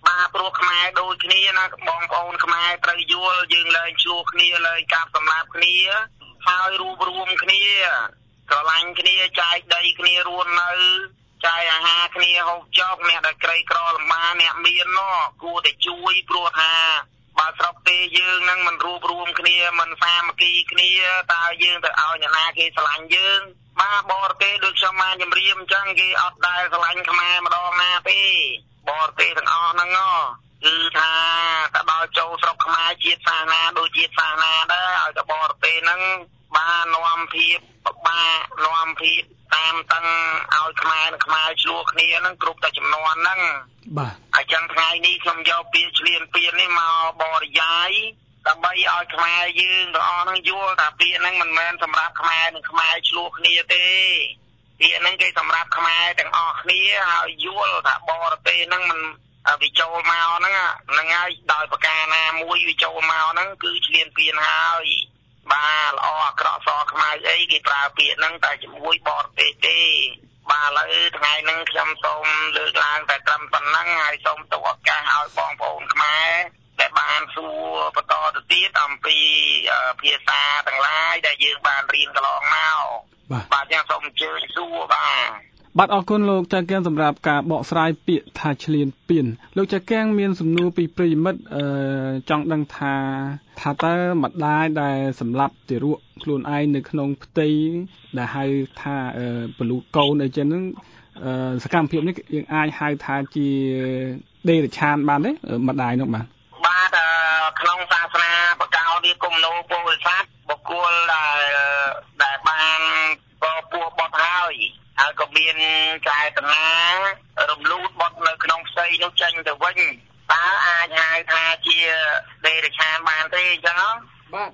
[SPEAKER 8] បាទព្រោះខ្មែរដូចគ្នាណាបងប្អូនខ្មែរត្រូវយល់យើងលែងឆ្លោះគ្នាលែងកាប់សម្លាប់គ្នាហើយរួមគ្នាស្រឡាញ់គ្នាចែកដីគ្នារស់នៅចែកអាហារគ្នាហូបចុកអ្នកដែលក្រីក្រលំបាកអ្នកមាននោះគួរតែជួយព្រោះថាបើស្រុកទេយើងនឹងមិនរួមគ្នាមិនសាមគ្គីគ្នាតើយើងទៅឲ្យអ្នកណាគេស្រឡាញ់យើងបាទបរទេសដូចខ្ញុំបានជម្រាបអញ្ចឹងគេអត់ដែលស្រឡាញ់ខ្មែរម្ដងណាទេបរទេសទាំងអស់ហ្នឹងគឺថាទៅដល់ចូលស្រុកខ្មែរជាតិសាសនាដូចជាតិសាសនាដែរឲ្យទៅបរទេសហ្នឹងបាននាំភាពពិបាកនាំភាពតាមតឹងឲ្យខ្មែរនិងខ្មែរឆ្លោះគ្នាហ្នឹងគ្រប់តែចំនួនហ្នឹង
[SPEAKER 7] បាទ
[SPEAKER 8] អញ្ចឹងថ្ងៃនេះខ្ញុំយកពាក្យឆ្លៀនពៀននេះមកបរិយាយដើម្បីឲ្យខ្មែរយើងទាំងអស់ហ្នឹងយល់ថាពាក្យហ្នឹងមិនមែនសម្រាប់ខ្មែរនិងខ្មែរឆ្លោះគ្នាទេពាក្យហ្នឹងគេសម្រាប់ខ្មែរទាំងអស់គ្នាហើយយល់ថាបរទេសហ្នឹងមិនវាចូលមកហ្នឹងហើយដោយប្រការណាមួយវាចូលមកហ្នឹងគឺឆ្លៀនពៀនហើយបាទល្អអាក្រក់សខ្មៅអីគេប្រើពាក្យហ្នឹងតែជាមួយបរទេសទេបាទឥឡូវថ្ងៃហ្នឹងខ្ញុំសូមលើកឡើងតែត្រឹមប៉ុណ្ណឹងហើយសូមទុកឱកាសឲ្យបងប្អូនខ្មែរដែលបានសួរបន្តទៅទៀតអំពីភាសាទាំងឡាយដែលយើងបានរៀនកន្លងមកបាទខ្ញុំសូមអញ្ជើញសួរ
[SPEAKER 7] បាទអរគុណលោកចៅកាំងសម្រាប់ការបកស្រាយពាក្យថាឆ្លៀនពៀនលោកចៅកាំងមានសំណួរពីប្រិយមិត្តចង់ដឹងថាតើម្ដាយដែលសម្លាប់ទារកខ្លួនឯងនៅក្នុងផ្ទៃដែលហៅថាពលូកូនអីចឹងហ្នឹងសកម្មភាពនេះយើងអាចហៅថាជាដេរឆានបានទេម្ដាយនោះបាទ
[SPEAKER 8] ក្នុងសាសនាបកោនេះគុំណូពោធិសត្វបុគ្គលដែលបានពោះបុតហើយក៏មានចេតនារំលូតបុតនៅក្នុងផ្ទៃនោះចេញទៅវិញតើអាចហៅថាជាដេរឆានបានទេអញ្ចឹង
[SPEAKER 7] បាទ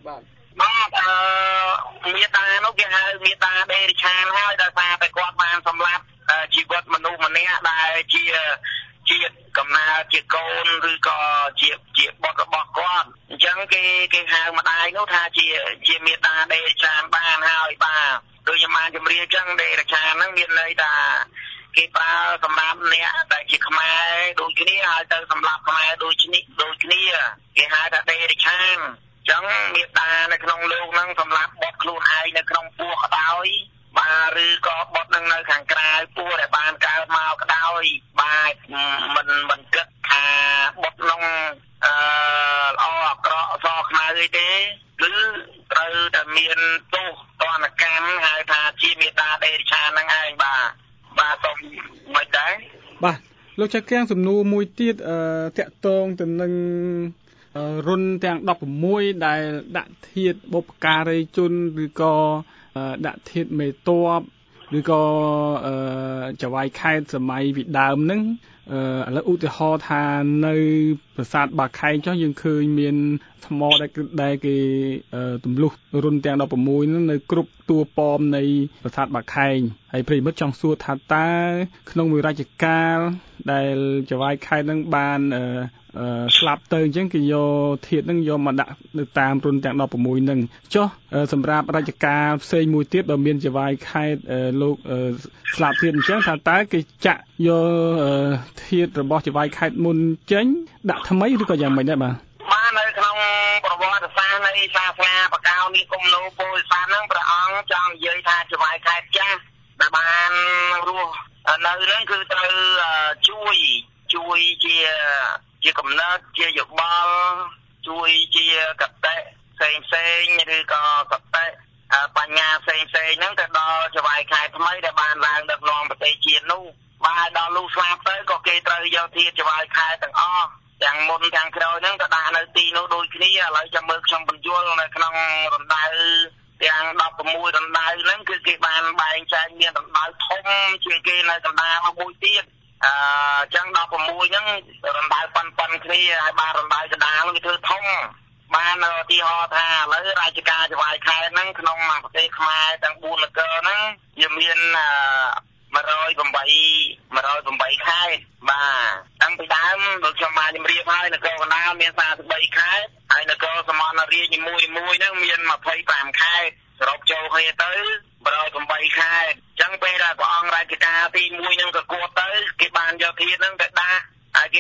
[SPEAKER 8] មេតានោះគេហៅមេតាដេរឆានហើយដោយសារតែគាត់បានសម្លាប់ជីវិតមនុស្សម្នាក់ដែលជាជាតិកំណើតជាកូនឬក៏ជាបុត្ររបស់គាត់អញ្ចឹងគេហៅម្ដាយនោះថាជាមេតាដេរឆានបានហើយបាទដូចខ្ញុំបានជម្រាបអញ្ចឹងដេរឆានហ្នឹងមានន័យថាគេប្រើសម្រាប់អ្នកដែលជាខ្មែរដូចគ្នាហើយទៅសម្រាប់ខ្មែរដូចគ្នាគេហៅថាដេរឆានអញ្ចឹងមេតានៅក្នុងលោកហ្នឹងសម្រាប់បុត្រខ្លួនឯងនៅក្នុងពោះក្តោយបាទឬក៏បុត្រនឹងនៅខាងក្រៅពោះដែលបានកើតមកក្តោយបាទមិនគិតថាបុត្រនោះល្អអាក្រក់សខ្មៅអីទេគឺត្រូវតែមានទោសទណ្ឌកម្មហៅថាជាមេតាដេរឆានហ្នឹងឯងបាទសូមមិនដែរ
[SPEAKER 7] បាទលោកចៅកាំងសំណួរមួយទៀតតាក់ទងទៅនឹងរុនទាំង16ដែលដាក់ធាតុបុព្វការីជនឬក៏ដាក់ធាតុមេតបឬក៏ចៅហ្វាយខេត្តសម័យពីដើមហ្នឹងឥឡូវឧទាហរណ៍ថានៅប្រាសាទបាខែងចុះយើងឃើញមានថ្មដែលគេទម្លុះរុនទាំង16ហ្នឹងនៅគ្រប់តួប៉មនៃប្រាសាទបាខែងហើយប្រិមិត្តចង់សួរថាតើក្នុងមួយរជ្ជកាលដែលចៅហ្វាយខេត្តហ្នឹងបានស្លាប់ទៅអញ្ចឹងគេយកធាតុហ្នឹងយកមកដាក់នៅតាមរុនទាំង16ហ្នឹងចុះសម្រាប់រជ្ជកាលផ្សេងមួយទៀតបើមានចៅហ្វាយខេត្តលោកស្លាប់ទៀតអញ្ចឹងថាតើគេចាក់យកធាតុរបស់ចៅហ្វាយខេត្តមុនចេញដាក់ថ្មីឬក៏យ៉ាងម៉េចដែរបាទ
[SPEAKER 8] នៅក្នុងប្រវត្តិសាស្ត្រនៃសាសនាបកោនិគមនោពោធិសត្វហ្នឹងព្រះអង្គចង់និយាយថាចៅហ្វាយខេត្តចាស់ដែលបានរស់នៅហ្នឹងគឺត្រូវជួយជាកំណើតជាយោបល់ជួយជាកតិផ្សេងឬក៏កតិបញ្ញាផ្សេងហ្នឹងទៅដល់ចៅហ្វាយខេត្តថ្មីដែលបានឡើងដឹកនាំប្រទេសជាតិនោះបាទដល់លុះស្លាប់ទៅក៏គេត្រូវយកធាតុចៅហ្វាយខេត្តទាំងអស់ទាំងមុនទាំងក្រោយហ្នឹងទៅដាក់នៅទីនោះដូចគ្នាឥឡូវចាំមើលខ្ញុំបញ្យល់នៅក្នុងរណ្ដៅទាំង16រណ្ដៅហ្នឹងគឺគេបានបែងចែកមានរណ្ដៅធំជាងគេនៅកណ្ដាលមួយទៀតចឹង16ហ្នឹងរណ្ដៅប៉ុនគ្នាហើយបានរណ្ដៅកណ្ដាលវាធ្វើធំបានឧទាហរណ៍ថាឥឡូវរាជការចៅហ្វាយខេត្តហ្នឹងក្នុងប្រទេសខ្មែរទាំង4នគរហ្នឹងវាមាន108ខេត្តបាទតាំងពីដើមដូចខ្ញុំបានជម្រាបហើយនគរកណ្ដាលមាន33ខេត្តហើយនគរសមនរាជនីមួយហ្នឹងមាន25ខេត្តសរុបចូលគ្នាទៅ108ខេត្តអញ្ចឹងពេលដែលព្រះអង្គរាជការទី1ហ្នឹងក៏គួរទៅគេបានយកធាតុហ្នឹងទៅដាក់ហើយគេដាក់ហ្នឹងគេ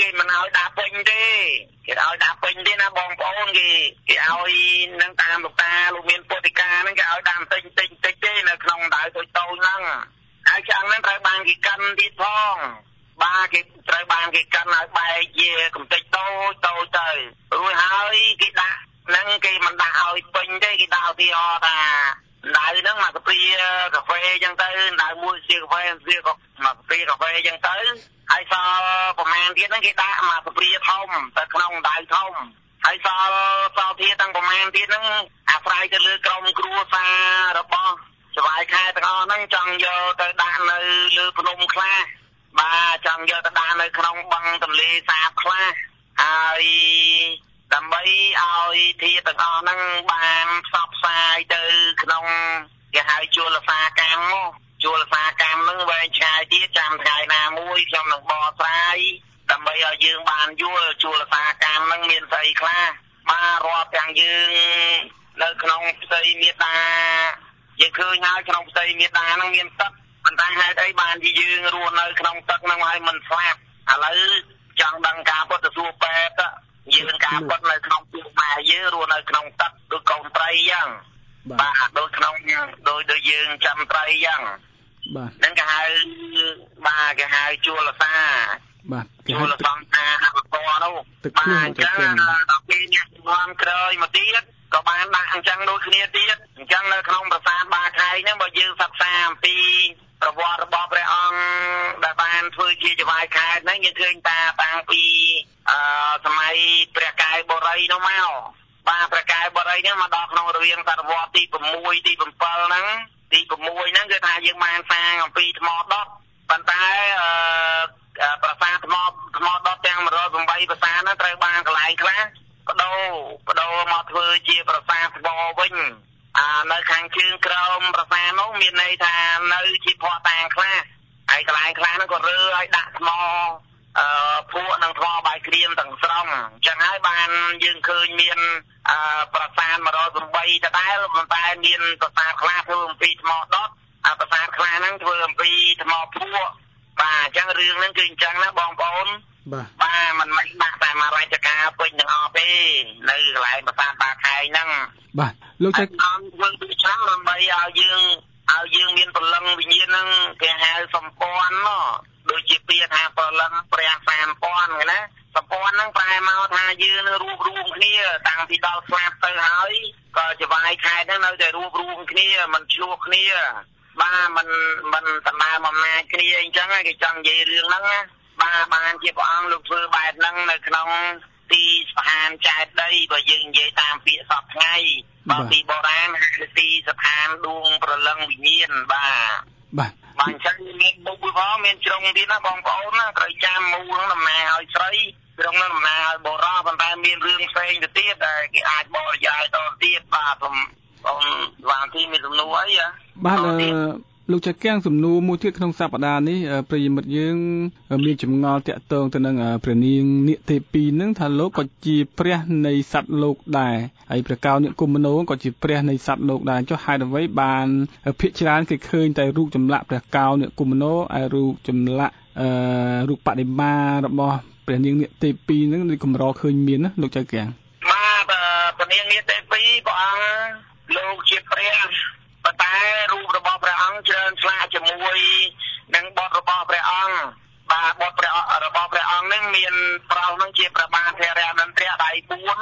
[SPEAKER 8] គេមិនឲ្យដាក់ពេញទេគេឲ្យដាក់ពេញទេណាបងប្អូនគេឲ្យនឹងតាមលោកតាលោកមានពុទ្ធិកាហ្នឹងគេឲ្យដាក់បន្តិចទេនៅក្នុងដៅតូចហ្នឹងហើយចឹងហ្នឹងត្រូវបានគេកិនទៀតផងបាទគេត្រូវបានគេកិនឲ្យបែកជាកំតិចតូចទៅរួចហើយគេដាក់ហ្នឹងគេមិនដាក់ឲ្យពេញទេគេដាក់ឧទាហរណ៍ថាដៅហ្នឹងមកកាហ្វេចឹងទៅដៅមួយជាកាហ្វេមកកាហ្វេចឹងទៅហើយសល់ប្រហែលទៀតហ្នឹងគេដាក់មកកាហ្វេធំទៅក្នុងដៅធំហើយសល់ទៀតទាំងប្រហែលទៀតហ្នឹងអាស្រ័យទៅលើក្រុមគ្រួសាររបស់សវាយខែទាំងអស់ហ្នឹងចង់យកទៅដាក់នៅលើភ្នំខ្លះបាទចង់យកទៅដាក់នៅក្នុងបឹងទន្លេសាបខ្លះហើយដើម្បីឲ្យធាតុទាំងអស់ហ្នឹងបានផ្សព្វផ្សាយទៅក្នុងគេហៅជួលសាកម្មហ្នឹងវែងឆ្ងាយទៀតចាំថ្ងៃណាមួយខ្ញុំនឹងបកស្រាយដើម្បីឲ្យយើងបានយល់ជួលសាកម្មហ្នឹងមានស្អីខ្លះបាទរាប់ទាំងយើងនៅក្នុងផ្ទៃមេតាយើងឃើញហើយក្នុងផ្ទៃមេតាហ្នឹងមានទឹកប៉ុន្តែហេតុអីបានជាយើងរស់នៅក្នុងទឹកហ្នឹងហើយមិនស្លាប់ឥឡូវចង់ដឹងការពុទ្ធសួរពេទ្យយើងការពុតនៅក្នុងពោះម៉ែយើងរស់នៅក្នុងទឹកដូចកូនត្រីអញ្ចឹងបាទដូចក្នុងដូចយើងចាំត្រីអញ្ចឹងបាទហ្នឹងគេហៅបាទគេហៅជួលសាបាទជួលសង្ខារអបតនោះបាទអញ្ចឹងដល់ពេលអ្នកជំនាន់ក្រោយមកទៀតក៏បានដាក់អញ្ចឹងដូចគ្នាទៀតអញ្ចឹងនៅក្នុងប្រាសាទបាខែងហ្នឹងបើយើងសិក្សាអំពីប្រវត្តិរបស់ព្រះអង្គដែលបានធ្វើជាចវាយខែហ្នឹងយើងឃើញតាំងពីសម័យព្រះកែវបូរីនោះមកបាទព្រះកែវបូរីហ្នឹងមកដល់ក្នុងរវាងសតវត្សទី6ទី7ហ្នឹងទី6ហ្នឹងគឺថាយើងបានសាងអំពីថ្មដុតប៉ុន្តែប្រាសាទថ្មដុតទាំង108ប្រាសាទហ្នឹងត្រូវបានកន្លែងខ្លះបដូរមកធ្វើជាប្រាសាទថ្មវិញនៅខាងជើងក្រោមប្រាសាទនោះមានន័យថានៅជាភ័ស្តុតាងខ្លះហើយកន្លែងខ្លះហ្នឹងក៏រើឲ្យដាក់ថ្មភក់និងថ្មបាយក្រៀមទាំងស្រុងអញ្ចឹងហើយបានយើងឃើញមានប្រាសាទ108ដដែលប៉ុន្តែមានប្រាសាទខ្លះធ្វើអំពីថ្មដុតប្រាសាទខ្លះហ្នឹងធ្វើអំពីថ្មភក់បាទអញ្ចឹងរឿងហ្នឹងគឺអញ្ចឹងណាបងប្អូនបាទមិនមែនដាក់តែមួយរជ្ជកាលពេញទាំងអស់ទេនៅកន្លែងប្រាសាទបាខែងហ្នឹង
[SPEAKER 7] បាទលោកចៅ
[SPEAKER 8] អង្គធ្វើពីឆ្នាំដើម្បីឲ្យយើងមានព្រលឹងវិញ្ញាណហ្នឹងគេហៅសម្ព័ន្ធដូចជាពាក្យថាព្រលឹងព្រះ3000ណាសម្ព័ន្ធហ្នឹងប្រែមកថាយើងនឹងរួបរวมគ្នាតាំងពីដល់ស្លាប់ទៅហើយក៏ចវាយខែហ្នឹងនៅតែរួបរวมគ្នាមិនឆ្លោះគ្នាបាទមិនតំណាងអំណាចគ្នាអញ្ចឹងគេចង់និយាយរឿងហ្នឹងណាបាទបានជាព្រះអង្គលោកធ្វើបែបហ្នឹងនៅក្នុងទីស្ថានចែកដីបើយើងនិយាយតាមពាក្យសពថ្ងៃបើពីបុរាណគឺទីស្ថានដួងព្រលឹងវិញ្ញាណបាទអញ្ចឹងមានបុព្វផងមានជ្រុងទៀតណាបងប្អូនណាត្រូវចាំមូលហ្នឹងតំណាងឲ្យស្រីជ្រុងហ្នឹងតំណាងឲ្យបុរសប៉ុន្តែមានរឿងផ្សេងទៅទៀតដែលគេអាចបរិយាយតទៅទៀតបាទខ្ញុំវ៉ាងទីមានសំណួរអី
[SPEAKER 7] បាទលោកចៅកៀងសំណួរមួយទៀតក្នុងសប្តាហ៍នេះប្រិយមិត្តយើងមានចម្ងល់តាក់ទងទៅនឹងព្រះនាងនាគទេពីនឹងថាលោកក៏ជាព្រះនៃសត្វលោកដែរហើយព្រះកៅនិកុម្មនោក៏ជាព្រះនៃសត្វលោកដែរចុះហេតុអ្វីបានភាគច្រើនគេឃើញតែរូបចម្លាក់ព្រះកៅនិកុម្មនោហើយរូបចម្លាក់រូបបដិមារបស់ព្រះនាងនាគទេពីនឹងដូចកម្រឃើញមានណាលោកចៅកៀង
[SPEAKER 8] បាទព្រះនាងនាគទេពីព្រះអង្គលោកជាព្រះប៉ុន្តែរូបរបស់ព្រះអង្គច្រើនឆ្លាក់ជាមួយនឹងបុត្ររបស់ព្រះអង្គបាទបុត្ររបស់ព្រះអង្គនឹងមានប្រុសនឹងជាព្រះបាទធរណន្ទរដៃ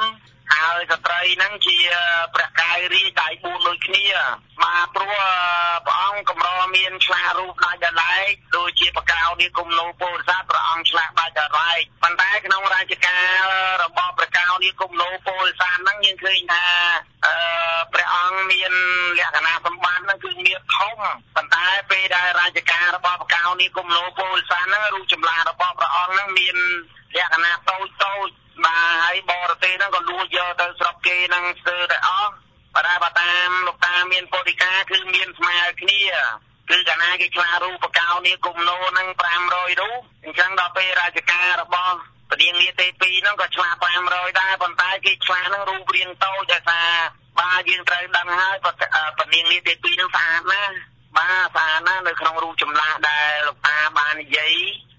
[SPEAKER 8] 4ហើយស្ត្រីនឹងជាព្រះកាយរាជដៃ4ដូចគ្នាបាទព្រោះព្រះអង្គកម្រមានឆ្លាក់រូបដាច់ដលែកដូចជាបកៅនិកុម្មនោពោធិសត្វព្រះអង្គឆ្លាក់ដាច់ដលែកប៉ុន្តែក្នុងរជ្ជកាលរបស់ព្រះកៅនិកុម្មនោពោធិសត្វហ្នឹងយើងឃើញថាព្រះអង្គមានលក្ខណៈសម្បត្តិហ្នឹងគឺមានធំប៉ុន្តែពេលដែលរជ្ជកាលរបស់បកៅនិកុម្មនោពោធិសត្វហ្នឹងរូបចម្លាក់របស់ព្រះអង្គហ្នឹងមានលក្ខណៈតូចបាទហើយបរទេសហ្នឹងក៏លួចយកទៅស្រុកគេហ្នឹងស្ទើរតែអស់បើតាមលោកតាមានពុទ្ធិកាគឺមានស្មើគ្នាគឺកាលណាគេឆ្លាក់រូបបកៅនិកុម្មនោហ្នឹង500រូបអញ្ចឹងដល់ពេលរជ្ជកាលរបស់ព្រះនាងនាគទេពីហ្នឹងក៏ឆ្លាក់500ដែរប៉ុន្តែគេឆ្លាក់ហ្នឹងរូបរាងតូចដោយសារបាទយើងត្រូវដឹងហើយព្រះនាងនាគទេពីហ្នឹងស្អាតណាស់បាទស្អាតណាស់នៅក្នុងរូបចម្លាក់ដែលលោកតាបាននិយាយ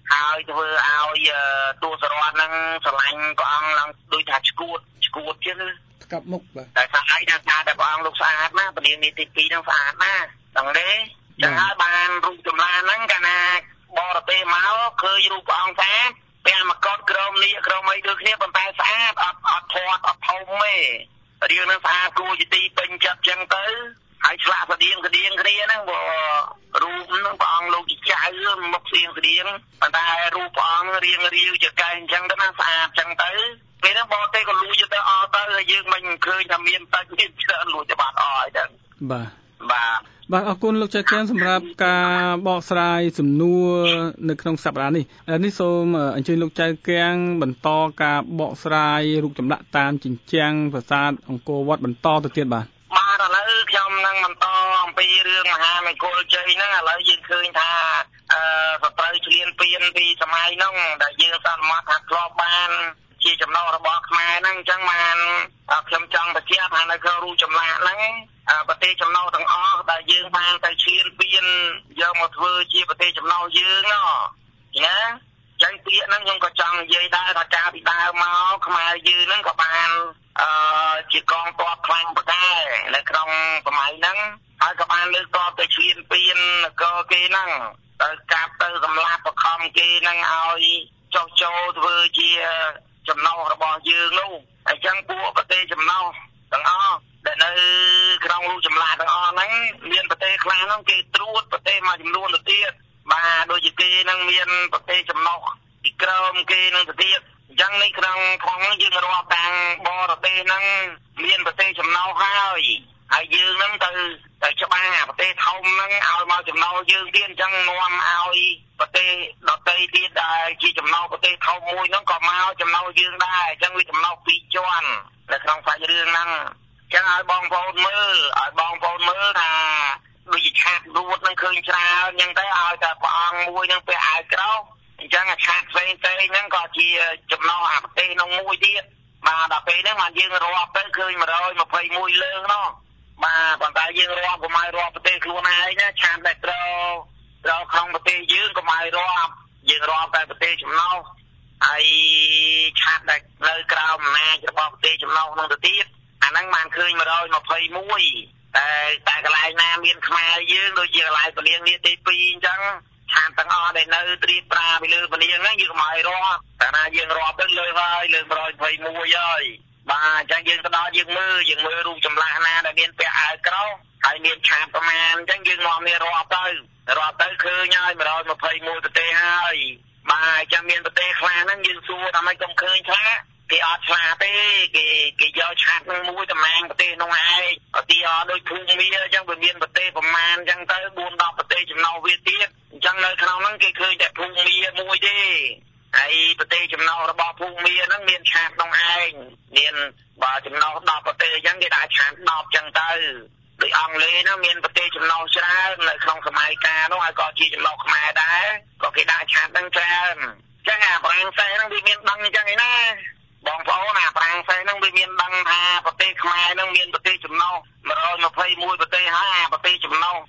[SPEAKER 8] ហើយធ្វើឲ្យទូសរតនឹងស្រឡាញ់ព្រះអង្គឡើងដូចថាឈួតជាង
[SPEAKER 7] ស្កាប់មុខបាទ
[SPEAKER 8] តែស្អាតណាស់ថាតែព្រះអង្គលោកស្អាតណាស់ពលានាទី2នឹងស្អាតណាស់ដឹងទេចឹងហើយបានរូបចម្លាហ្នឹងកាលណាបរទេសមកឃើញរូបព្រះអង្គថាពេលមកកត់ក្រមនេះក្រមអីដូចគ្នាប៉ុន្តែស្អាតអត់ធាត់អត់ធំទេរឿងហ្នឹងស្អាតគួរជាទីពេញចិត្តចឹងទៅហើយឆ្លាក់ស្តៀងគ្នាហ្នឹងបើរូបហ្នឹងព្រះអង្គលោកជាចៅមកស្តៀងប៉ុន្តែរូបព្រះអង្គរៀងរាវជាកែងចឹងទៅណាស្អាតចឹងទៅពេលហ្នឹងបរទេសក៏លួចទៅអស់ទៅហើយយើងមិនឃើញថាមានតែមានច្រើនលួចទៅបាត់អស់ហើយហ្នឹង
[SPEAKER 7] បាទអរគុណលោកចៅកែនសម្រាប់ការបកស្រាយសំណួរនៅក្នុងសប្តាហ៍នេះសូមអញ្ជើញលោកចៅកែងបន្តការបកស្រាយរូបចម្លាក់តាមជញ្ជាំងប្រាសាទអង្គរវត្តបន្តទៅទៀតបាទ
[SPEAKER 8] ឥឡូវខ្ញុំនឹងបន្តអំពីរឿងមហាមង្គលជ័យហ្នឹងឥឡូវយើងឃើញថាសត្រូវឆ្លៀនពៀនពីសម័យហ្នឹងដែលយើងសន្មតថាធ្លាប់បានជាចំណុចរបស់ខ្មែរហ្នឹងអញ្ចឹងបានខ្ញុំចង់បញ្ជាក់ថានៅក្នុងរូបចម្លាក់ហ្នឹងប្រទេសចំណុចទាំងអស់ដែលយើងបានទៅឆ្លៀនពៀនយកមកធ្វើជាប្រទេសចំណុចយើងណាចឹងពាក្យហ្នឹងខ្ញុំក៏ចង់និយាយដែរថាកាលពីដើមមកខ្មែរយើងហ្នឹងក៏បានជាកងទ័ពខ្លាំងប្រដែរនៅក្នុងសម័យហ្នឹងហើយក៏បានលើកទ័ពទៅឆ្លៀនពៀននគរគេហ្នឹងទៅកាប់ទៅសម្លាប់បខំគេហ្នឹងឲ្យចុះចូលធ្វើជាចំណុចរបស់យើងនោះអញ្ចឹងពួកប្រទេសចំណុចទាំងអស់ដែលនៅក្នុងរូបចម្លាក់ទាំងអស់ហ្នឹងមានប្រទេសខ្លះហ្នឹងគេត្រួតប្រទេសមួយចំនួនទៅទៀតបាទដូចជាគេហ្នឹងមានប្រទេសចំណុចពីក្រោមគេនឹងទៅទៀតអញ្ចឹងនេះក្នុងផងយើងរាប់តាំងបរទេសហ្នឹងមានប្រទេសចំណុចហើយយើងហ្នឹងទៅច្បាស់ប្រទេសធំហ្នឹងឲ្យមកចំណុចយើងទៀតអញ្ចឹងនាំឲ្យប្រទេសដទៃទៀតដែលជាចំណុចប្រទេសធំមួយហ្នឹងក៏មកចំណុចយើងដែរអញ្ចឹងវាចំណុចពីរជាន់នៅក្នុងសាច់រឿងហ្នឹងអញ្ចឹងឲ្យបងប្អូនមើលថាដូចជាឆាករួតនឹងឃើញច្រើនអញ្ចឹងទៅឲ្យតែព្រះអង្គមួយនឹងពាក់អាវក្រោមអញ្ចឹងឆាកផ្សេងហ្នឹងក៏ជាចំណុចអាប្រទេសនោះមួយទៀតបាទដល់ពេលហ្នឹងមកយើងរាប់ទៅឃើញ121លើកនោះបាទប៉ុន្តែយើងរាប់កុំឲ្យរាប់ប្រទេសខ្លួនឯងណាឆាកតែត្រូវក្នុងប្រទេសយើងកុំឲ្យរាប់យើងរាប់តែប្រទេសចំណុចហើយឆាកតែនៅក្រៅអំណាចរបស់ប្រទេសចំណុចនោះទៅទៀតអាហ្នឹងបានឃើញ121តែកន្លែងណាមានខ្មែរយើងដូចជាកន្លែងពលាននាទី2អញ្ចឹងឆានទាំងអស់ដែលនៅត្រៀបប្រាពីលើពលានហ្នឹងយើងកុំឲ្យរាប់តែណាយើងរាប់ទៅលើហើយលើ121ហើយបាទអញ្ចឹងយើងទៅដល់យើងមើលរូបចម្លាក់ណាដែលមានពាក់អាវក្រោមហើយមានឆានប្រមាណអញ្ចឹងយើងនាំគ្នារាប់ទៅឃើញហើយ121ប្រទេសហើយបាទអញ្ចឹងមានប្រទេសខ្លះហ្នឹងយើងសួរថាម៉េចកុំឃើញខ្លះគេអត់ឆ្លាតទេគេយកឆាតនឹងមួយតំណាងប្រទេសនោះឯងឧទាហរណ៍ដូចភូមាអញ្ចឹងវាមានប្រទេសប្រមាណអញ្ចឹងទៅ4-10ប្រទេសចំណុចវាទៀតអញ្ចឹងនៅក្នុងហ្នឹងគេឃើញតែភូមាមួយទេហើយប្រទេសចំណុចរបស់ភូមាហ្នឹងមានឆាតនោះឯងមានបើចំណុច10ប្រទេសអញ្ចឹងគេដាក់ឆាត10អញ្ចឹងទៅដូចអង់គ្លេសហ្នឹងមានប្រទេសចំណុចច្រើននៅក្នុងសម័យកាលនោះហើយក៏ជាចំណុចខ្មែរដែរក៏គេដាក់ឆាតហ្នឹងច្រើនអញ្ចឹងអាប្រាំងសេហ្នឹងវាមានដឹងអញ្ចឹងឯណាបងប្អូនអាប្រាំងសេហ្នឹងវាមានដឹងថាប្រទេសខ្មែរហ្នឹងមានប្រទេសចំណុច121ប្រទេសហើយអាប្រទេសចំណុច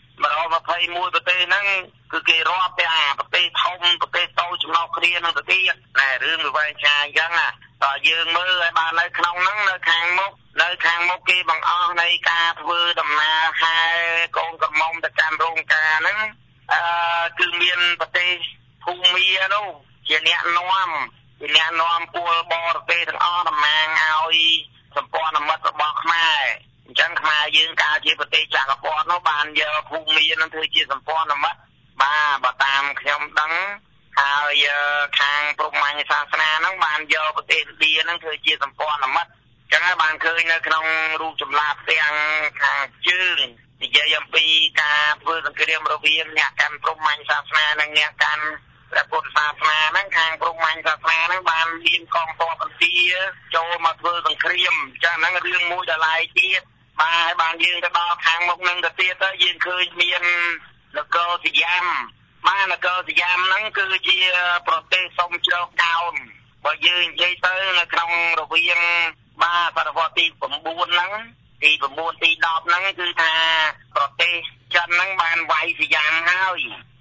[SPEAKER 8] 121ប្រទេសហ្នឹងគឺគេរាប់តែអាប្រទេសធំប្រទេសតូចចំណុចគ្នានឹងទៅទៀតតែរឿងវាវែងឆ្ងាយអញ្ចឹងតើយើងមើលឲ្យបាននៅក្នុងហ្នឹងនៅខាងមុខគេបង្អស់នៃការធ្វើដំណើរហែកូនក្រមុំទៅកាន់រោងការហ្នឹងគឺមានប្រទេសភូមានោះជាអ្នកនាំពលបរទេសទាំងអស់តំណាងឲ្យសម្ព័ន្ធមិត្តរបស់ខ្មែរអញ្ចឹងខ្មែរយើងកាលជាប្រទេសចក្រពត្តិនោះបានយកភូមានឹងធ្វើជាសម្ព័ន្ធមិត្តបាទតាមខ្ញុំដឹងហើយខាងព្រហ្មញ្ញសាសនាហ្នឹងបានយកប្រទេសឥណ្ឌាហ្នឹងធ្វើជាសម្ព័ន្ធមិត្តអញ្ចឹងហើយបានឃើញនៅក្នុងរូបចម្លាក់ទាំងខាងជើងនិយាយអំពីការធ្វើសង្គ្រាមរវាងអ្នកកាន់ព្រហ្មញ្ញសាសនានិងអ្នកកាន់ព្រះពុទ្ធសាសនាហ្នឹងខាងព្រហ្មញ្ញសាសនាហ្នឹងបានមានកងទ័ពឥណ្ឌាចូលមកធ្វើសង្គ្រាមអញ្ចឹងហ្នឹងរឿងមួយដល់ឡែកទៀតបានយើងទៅដល់ខាងមុខហ្នឹងទៅទៀតទៅយើងឃើញមាននគរសយ៉ាំនគរសយ៉ាំហ្នឹងគឺជាប្រទេសសុំជ្រកកោនបើយើងនិយាយទៅនៅក្នុងរវាងសតវត្សទី9ហ្នឹងទី9ទី10ហ្នឹងគឺថាប្រទេសចិនហ្នឹងបានវាយសយ៉ាំហើយ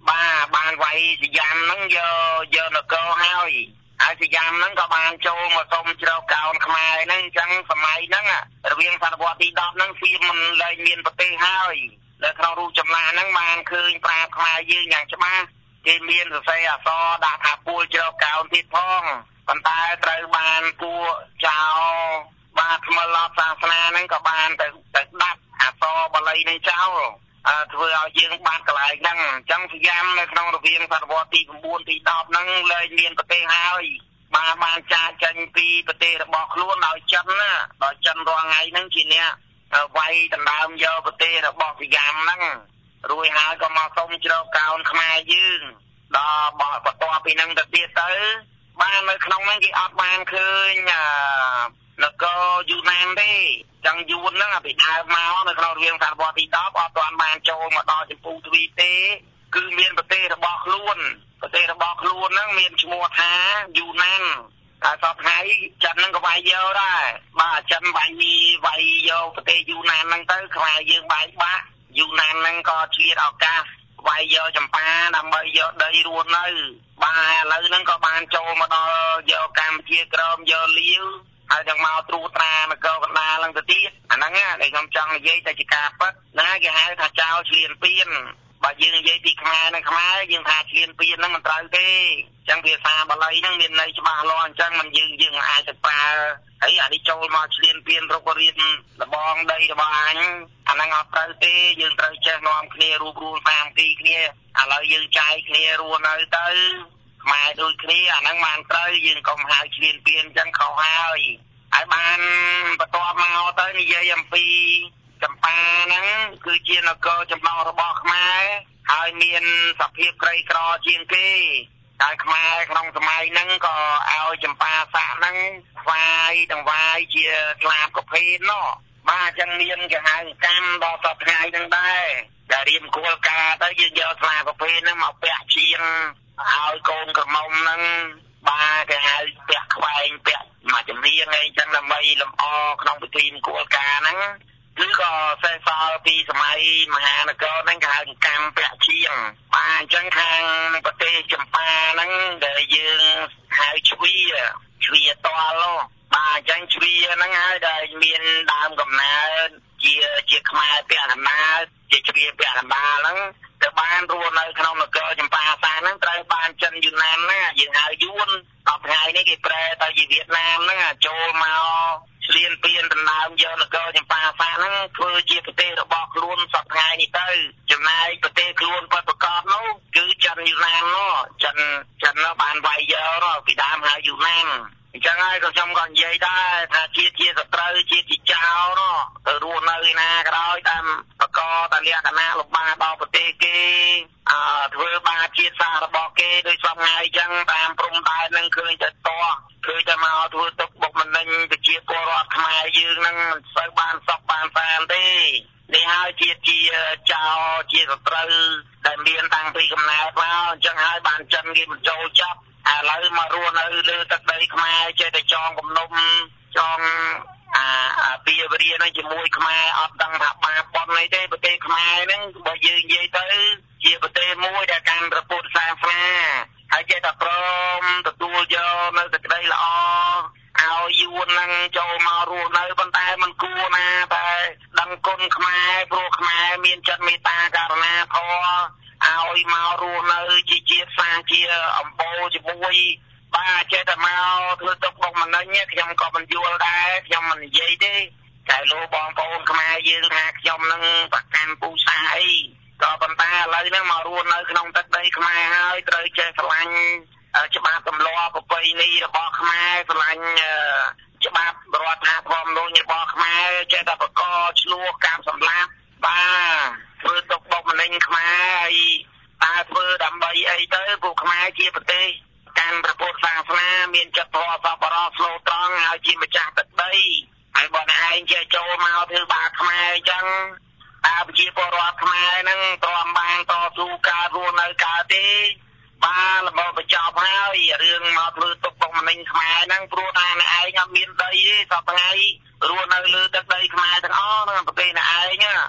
[SPEAKER 8] បានវាយសយាមហ្នឹងយកនគរហើយសយាមហ្នឹងក៏បានចូលមកសុំជ្រកកោនខ្មែរហ្នឹងអញ្ចឹងសម័យហ្នឹងរវាងសតវត្សទី10ហ្នឹងសៀមមិនលែងមានប្រទេសហើយនៅក្នុងរូបចម្លាក់ហ្នឹងបានឃើញប្រាជ្ញខ្មែរយើងយ៉ាងច្បាស់គេមានសរសេរអក្សរដាក់ថាពួលជ្រកកោនទៀតផងប៉ុន្តែត្រូវបានពួកចៅបាទថ្មិលអបសាសនាហ្នឹងក៏បានទៅដាក់អក្សរបាលីហ្នឹងចោលធ្វើឲ្យយើងបាត់កន្លែងហ្នឹងអញ្ចឹងសយាមនៅក្នុងរវាងសតវត្សទី9ទី10ហ្នឹងលែងមានប្រទេសហើយបានចាកចេញពីប្រទេសរបស់ខ្លួនដោយចិនណាដោយចិនរាល់ថ្ងៃហ្នឹងជាអ្នកវាយដណ្ដើមយកប្រទេសរបស់សយាមហ្នឹងរួចហើយក៏មកសុំជ្រកកោនខ្មែរយើងដល់បន្ទាប់ពីហ្នឹងទៅទៀតទៅបាននៅក្នុងហ្នឹងគេអត់បានឃើញនគរយូណានទេចឹងយួនហ្នឹងពីដើមមកនៅក្នុងរវាងសតវត្សទី10អត់ទាន់បានចូលមកដល់ចម្ពោះទ្វីបទេគឺមានប្រទេសរបស់ខ្លួនហ្នឹងមានឈ្មោះថាយូណានតែសពថ្ងៃចិនហ្នឹងក៏វាយយកដែរបាទចិនវាយយកប្រទេសយូណានហ្នឹងទៅខ្មែរយើងបែកបាក់យូណានហ្នឹងក៏ឆ្លៀតឱកាសវាយយកចម្ប៉ាដើម្បីយកដីរស់នៅបាទឥឡូវហ្នឹងក៏បានចូលមកដល់យកកម្ពុជាក្រមយកលាវហើយនឹងមកត្រួតត្រានគរកណ្ដាលហ្នឹងទៅទៀតអាហ្នឹងដែលខ្ញុំចង់និយាយតែជាការពិតណាគេហៅថាចោលឈ្លានពានបើយើងនិយាយពីខ្មែរនឹងខ្មែរយើងថាឈ្លានពានហ្នឹងមិនត្រូវទេអញ្ចឹងភាសាបាលីហ្នឹងមានន័យច្បាស់លាស់អញ្ចឹងមិនយើងអាចទៅប្រើហើយអានេះចូលមកឈ្លានពានរុករៀនលបងដីរបស់អញអាហ្នឹងអត់ត្រូវទេយើងត្រូវចេះនាំគ្នារួបរวมសាមគ្គីគ្នាឥឡូវយើងចែកគ្នារស់នៅទៅខ្មែរដូចគ្នាអាហ្នឹងបានត្រូវយើងកុំហៅឈ្លានពានអញ្ចឹងខុសហើយបានបន្ទាប់មកទៅនិយាយអំពីចម្ប៉ាហ្នឹងគឺជានគរចំណងរបស់ខ្មែរហើយមានសភាពក្រីក្រជាងគេហើយខ្មែរក្នុងសម័យហ្នឹងក៏ឲ្យចម្ប៉ាសាក់ហ្នឹងស្វាយជាស្លាបកភេននោះបាទអញ្ចឹងមានគេហៅកម្មដល់សពថ្ងៃហ្នឹងដែរដែលរៀបគោលការណ៍ទៅយើងយកស្លាបកភេនហ្នឹងមកពាក់ជាងឲ្យកូនក្រមុំហ្នឹងបាទគេហៅពាក់ខ្វែងពាក់មកចម្រៀងអីចឹងដើម្បីលម្អក្នុងពិធីមង្គលការហ្នឹងគឺក៏សេសសល់ពីសម័យមហានគរហ្នឹងគេហៅកម្មពាក់ជាងបាទអញ្ចឹងខាងប្រទេសចម្ប៉ាហ្នឹងដែលយើងហៅជ្វីតលបាទអញ្ចឹងជ្វីហ្នឹងហើយដែលមានដើមកំណើតជាខ្មែរពាក់កណ្ដាលជាជ្វីពាក់កណ្ដាលហ្នឹងទៅបានរស់នៅក្នុងនគរចម្ប៉ាសាហ្នឹងត្រូវបានចិនយូណានណាយើងហៅយួនដល់ថ្ងៃនេះគេប្រែទៅជាវៀតណាមហ្នឹងចូលមកឆ្លៀនពៀនដណ្ដើមយកនគរចម្ប៉ាសាហ្នឹងធ្វើជាប្រទេសរបស់ខ្លួនសពថ្ងៃនេះទៅចំណែកប្រទេសខ្លួនពិតប្រាកដនោះគឺចិនយូណាននោះចិននោះបានវាយយកពីដើមហៅយូណានអញ្ចឹងហើយក៏ខ្ញុំក៏និយាយដែរថាជាសត្រូវជាចោលនោះទៅរស់នៅណាក៏ដោយតាមប្រកបតែលក្ខណៈលំបាកដល់ប្រទេសគេធ្វើបាបជាតិសាសន៍របស់គេដោយសពថ្ងៃអញ្ចឹងតាមព្រំដែននឹងឃើញតែមកធ្វើទុកបុកម្នេញប្រជាពលរដ្ឋខ្មែរយើងនឹងមិនសូវបានសុខបានសាន្តទេនេះហើយជាចោលជាសត្រូវដែលមានតាំងពីកំណើតមកអញ្ចឹងហើយបានចិនគេបញ្ចូលចាប់ឥឡូវមករស់នៅលើទឹកដីខ្មែរចេះតែចងគំនុំចងពីវរៀននឹងជាមួយខ្មែរអត់ដឹងថាបាបប៉ុនអីទេប្រទេសខ្មែរហ្នឹងបើយើងនិយាយទៅជាប្រទេសមួយដែលកាន់ព្រះពុទ្ធសាសនាហើយចេះតែព្រមទទួលយកនៅសេចក្តីល្អឲ្យយួននឹងចូលមករស់នៅប៉ុន្តែมันគួរណាតែដឹងគុណខ្មែរព្រោះខ្មែរមានចិត្តមេត្តាករុណាធម៌ឲ្យមករស់នៅជាជាតិសាសន៍ជាអំបូរជាមួយបាទចេះតែមកធ្វើទុកបុកម្នេញខ្ញុំក៏មិនយល់ដែរខ្ញុំមិននិយាយទេតែលោកបងប្អូនខ្មែរយើងថាខ្ញុំនឹងប្រកាន់ពូសាអីក៏ប៉ុន្តែឥឡូវហ្នឹងមករស់នៅក្នុងទឹកដីខ្មែរហើយត្រូវចេះស្រឡាញ់ច្បាប់ទម្លាប់ប្រពៃណីរបស់ខ្មែរស្រឡាញ់ច្បាប់រដ្ឋធម្មនុញ្ញរបស់ខ្មែរចេះតែបកឆ្លោះកាប់សម្លាប់បាទធ្វើទុកបុកម្នេញខ្មែរហើយតើធ្វើដើម្បីអីទៅពួកខ្មែរជាប្រទេសកាន់ព្រះពុទ្ធសាសនាមានចិត្តធម៌សប្បុរសស្លូតត្រង់ហើយជាម្ចាស់ទឹកដីហើយបើអ្នកឯងចេះចូលមកធ្វើបាបខ្មែរអញ្ចឹងតើប្រជាពលរដ្ឋខ្មែរហ្នឹងទ្រាំបានតស៊ូការរស់នៅកើតទេបាទល្មមបញ្ចប់ហើយរឿងមកធ្វើទុកបុកម្នេញខ្មែរហ្នឹងព្រោះថាអ្នកឯងអត់មានដីទេសប្តាហ៍រស់នៅលើទឹកដីខ្មែរទាំងអស់ហ្នឹងប្រទេសអ្នកឯងជា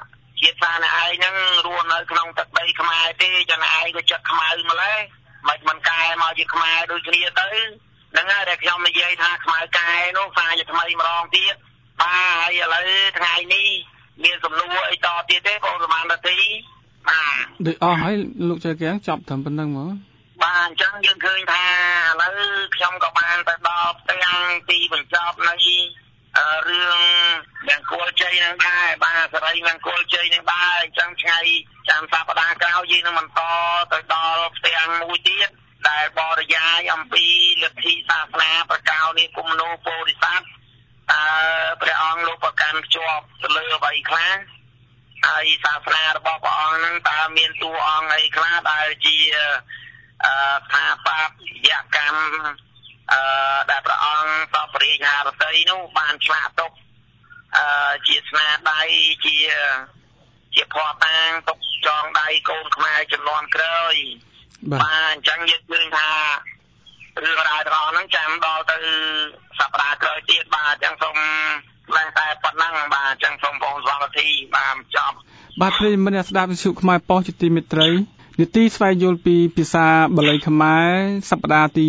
[SPEAKER 8] ជាតិសាសនាឯងហ្នឹងរស់នៅក្នុងទឹកដីខ្មែរទេចឹងឯងក៏ចិត្តខ្មៅម្ល៉េះមិនកែមកជាខ្មែរដូចគ្នាទៅហ្នឹងហើយដែលខ្ញុំនិយាយថាខ្មៅកែនោះសារជាថ្មីម្ដងទៀតបាទហើយឥឡូវថ្ងៃនេះមានសំណួរអីតទៀតទេបងសមានទីបាទ
[SPEAKER 7] ដូចអស់ហើយលោកចៅកាំងចប់ត្រឹមប៉ុណ្្នឹងមក
[SPEAKER 8] បាទអញ្ចឹងយើងឃើញថាឥឡូវខ្ញុំក៏បានទៅដល់ផ្ទាំងទីបញ្ចប់នៃរឿងមង្គលជ័យនឹងដែរបាទសេរីមង្គលជ័យនឹងដែរអញ្ចឹងថ្ងៃចាំសប្តាហ៍ក្រោយយើងនឹងបន្តទៅដល់ផ្ទាំងមួយទៀតដែលបរិយាយអំពីលទ្ធិសាសនាប្រកោនិគមនោពោធិសត្វព្រះអង្គលោកប្រកាន់ភ្ជាប់ទៅលើអ្វីខ្លះហើយសាសនារបស់ព្រះអង្គនឹងតើមានតួអង្គអីខ្លះដែលជាស្ថាបត្យកម្មដែលព្រះអង្គសពរិយារតីនោះបានឆ្លាក់ទុកជាស្នាដៃជាភ័ស្តុតាងទុកចងដៃកូនខ្មែរចំនួនក្រោយបាទអញ្ចឹងយើងឃើញថារឿងរ៉ាវទាំងអស់ហ្នឹងចាំដល់ទៅសប្តាហ៍ក្រោយទៀតបាទអញ្ចឹងសូមតែប៉ុណ្ណឹងបាទអញ្ចឹងសូមបងស្វាគមន៍បាទចប់
[SPEAKER 7] បាទប្រិយមិត្តអ្នកស្ដាប់វិទ្យុខ្មែរប៉ុស្តិ៍ជាទីមេត្រីនីតិស្វែងយល់ពីភាសាបាលីខ្មែរសប្តាហ៍ទី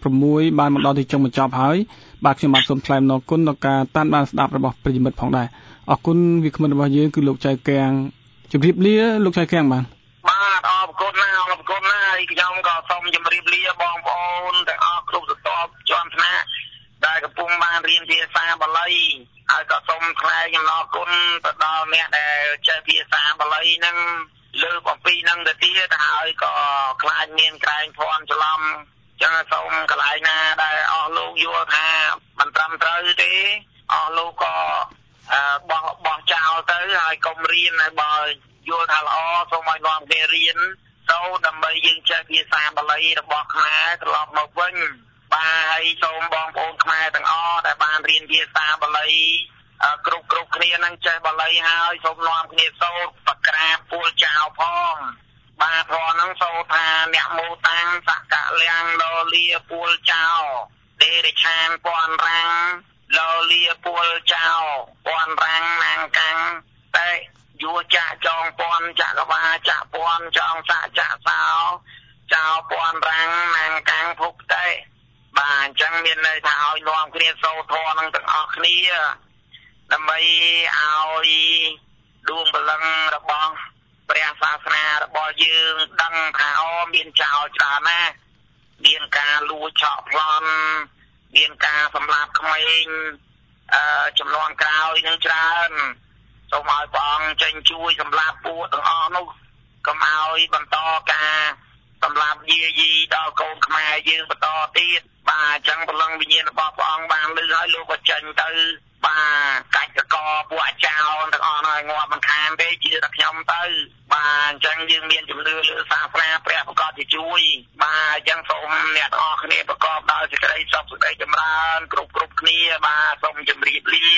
[SPEAKER 7] 66បានមកដល់ទីចុងបញ្ចប់ហើយបាទខ្ញុំបាទសូមថ្លែងអំណរគុណដល់ការតាមដានស្ដាប់របស់ប្រិយមិត្តផងដែរអរគុណវាគ្មិនរបស់យើងគឺលោកចៅកាំងជម្រាបលាលោកចៅកាំងបាទ
[SPEAKER 8] អរគុណណាស់ហើយខ្ញុំក៏សូមជម្រាបលាបងប្អូនទាំងអស់គ្រប់ស្រទាប់ជាន់ថ្នាក់ដែលកំពុងបានរៀនភាសាបាលីហើយក៏សូមថ្លែងអំណរគុណទៅដល់អ្នកដែលចេះភាសាបាលីហ្នឹងលើកអំពីនឹងទៅទៀតហើយក៏ខ្លាចមានក្រែងភ័ន្តច្រឡំចឹងសូមកន្លែងណាដែលអស់លោកយល់ថាមិនត្រឹមត្រូវទេអស់លោកក៏បោះចោលទៅហើយកុំរៀនហើយបើយល់ថាល្អសូមឲ្យនាំគ្នារៀនទៅដើម្បីយើងចេះភាសាបាលីរបស់ខ្មែរត្រឡប់មកវិញបាទហើយសូមបងប្អូនខ្មែរទាំងអស់ដែលបានរៀនភាសាបាលីគ្រប់គ្នានឹងចេះបាលីហើយសូមនាំគ្នាសូត្របក្រាបពួលចោលផងបាទព្រោះហ្នឹងសូត្រថាអ្នកមោតាំងសកលៀងលលាពួលចោលទេរិឆានពន់រាំងលលាពួលចោលពន់រាំងណាងកាំងតែយោចាក់ចងពន់ចក្រវាចាក់ពន់ចងសាក់ចាក់សោចោលពន់រាំងណាងកាំងភពតែបាទអញ្ចឹងមានន័យថាឲ្យនាំគ្នាសូត្រធម៌នឹងទាំងអស់គ្នាដើម្បីឲ្យដួងព្រលឹងរបស់ព្រះសាសនារបស់យើងដឹងថាមានចោលច្រើនណាស់មានការលួចឆក់ប្លន់មានការសម្លាប់ក្មេងចំនួនក្រោយនឹងច្រើនសូមឲ្យព្រះអង្គចេញជួយសម្លាប់ពួកទាំងអស់នោះកុំឲ្យបន្តការសម្លាប់យាយីដល់កូនខ្មែរយើងបន្តទៀតបាទអញ្ចឹងព្រលឹងវិញ្ញាណរបស់ព្រះអង្គបានលើឲ្យលោកក៏ចេញទៅបាទកាច់កកពួកអាចោរទាំងអស់ហើយងាប់មិនខានទេជឿតែខ្ញុំទៅបាទអញ្ចឹងយើងមានជំនឿលើសាសនាព្រះប្រកបជាជួយបាទអញ្ចឹងសូមអ្នកទាំងអស់គ្នាប្រកបដោយសេចក្តីសុខសេចក្តីចម្រើនគ្រប់គ្នាបាទសូមជម្រាបលា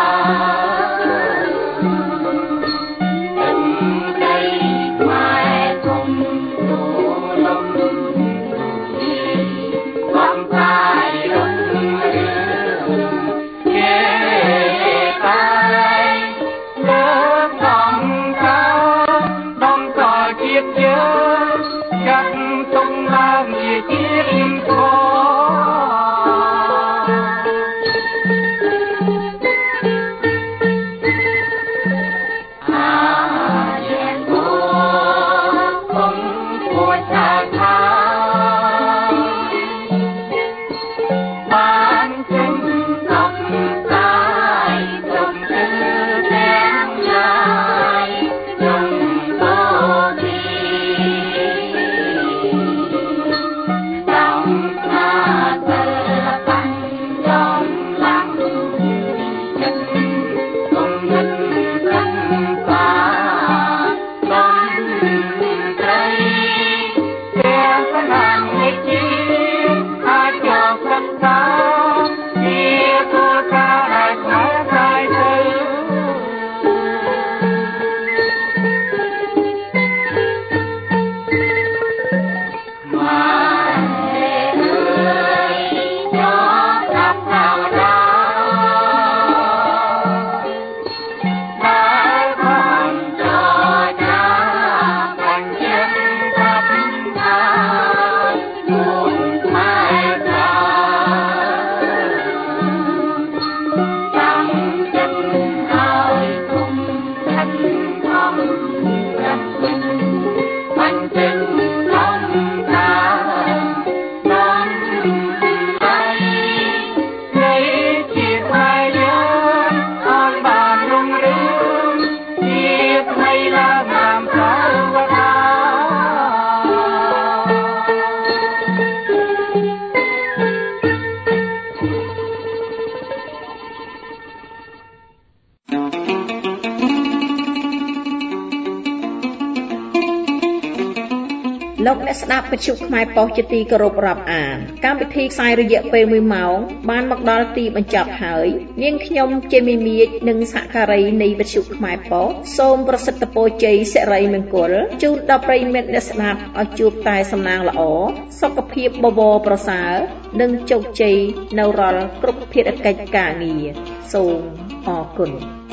[SPEAKER 9] Bye.
[SPEAKER 1] លោកអ្នកស្ដាប់វិទ្យុខ្មែរប៉ុស្តិ៍ជាទីគោរពរាប់អានកម្មវិធីផ្សាយរយៈពេល1ម៉ោងបានមកដល់ទីបញ្ចប់ហើយនាងខ្ញុំជាមីមៀចនិងសហការីនៃវិទ្យុខ្មែរប៉ុស្តិ៍សូមប្រសិទ្ធពរជ័យសិរីមង្គលជូនដល់ប្រិយមិត្តអ្នកស្ដាប់ឲ្យជួបតែសំណាងល្អសុខភាពបបរប្រសើរនិងជោគជ័យនៅរាល់គ្រប់ភារកិច្ចការងារសូមអរគុណ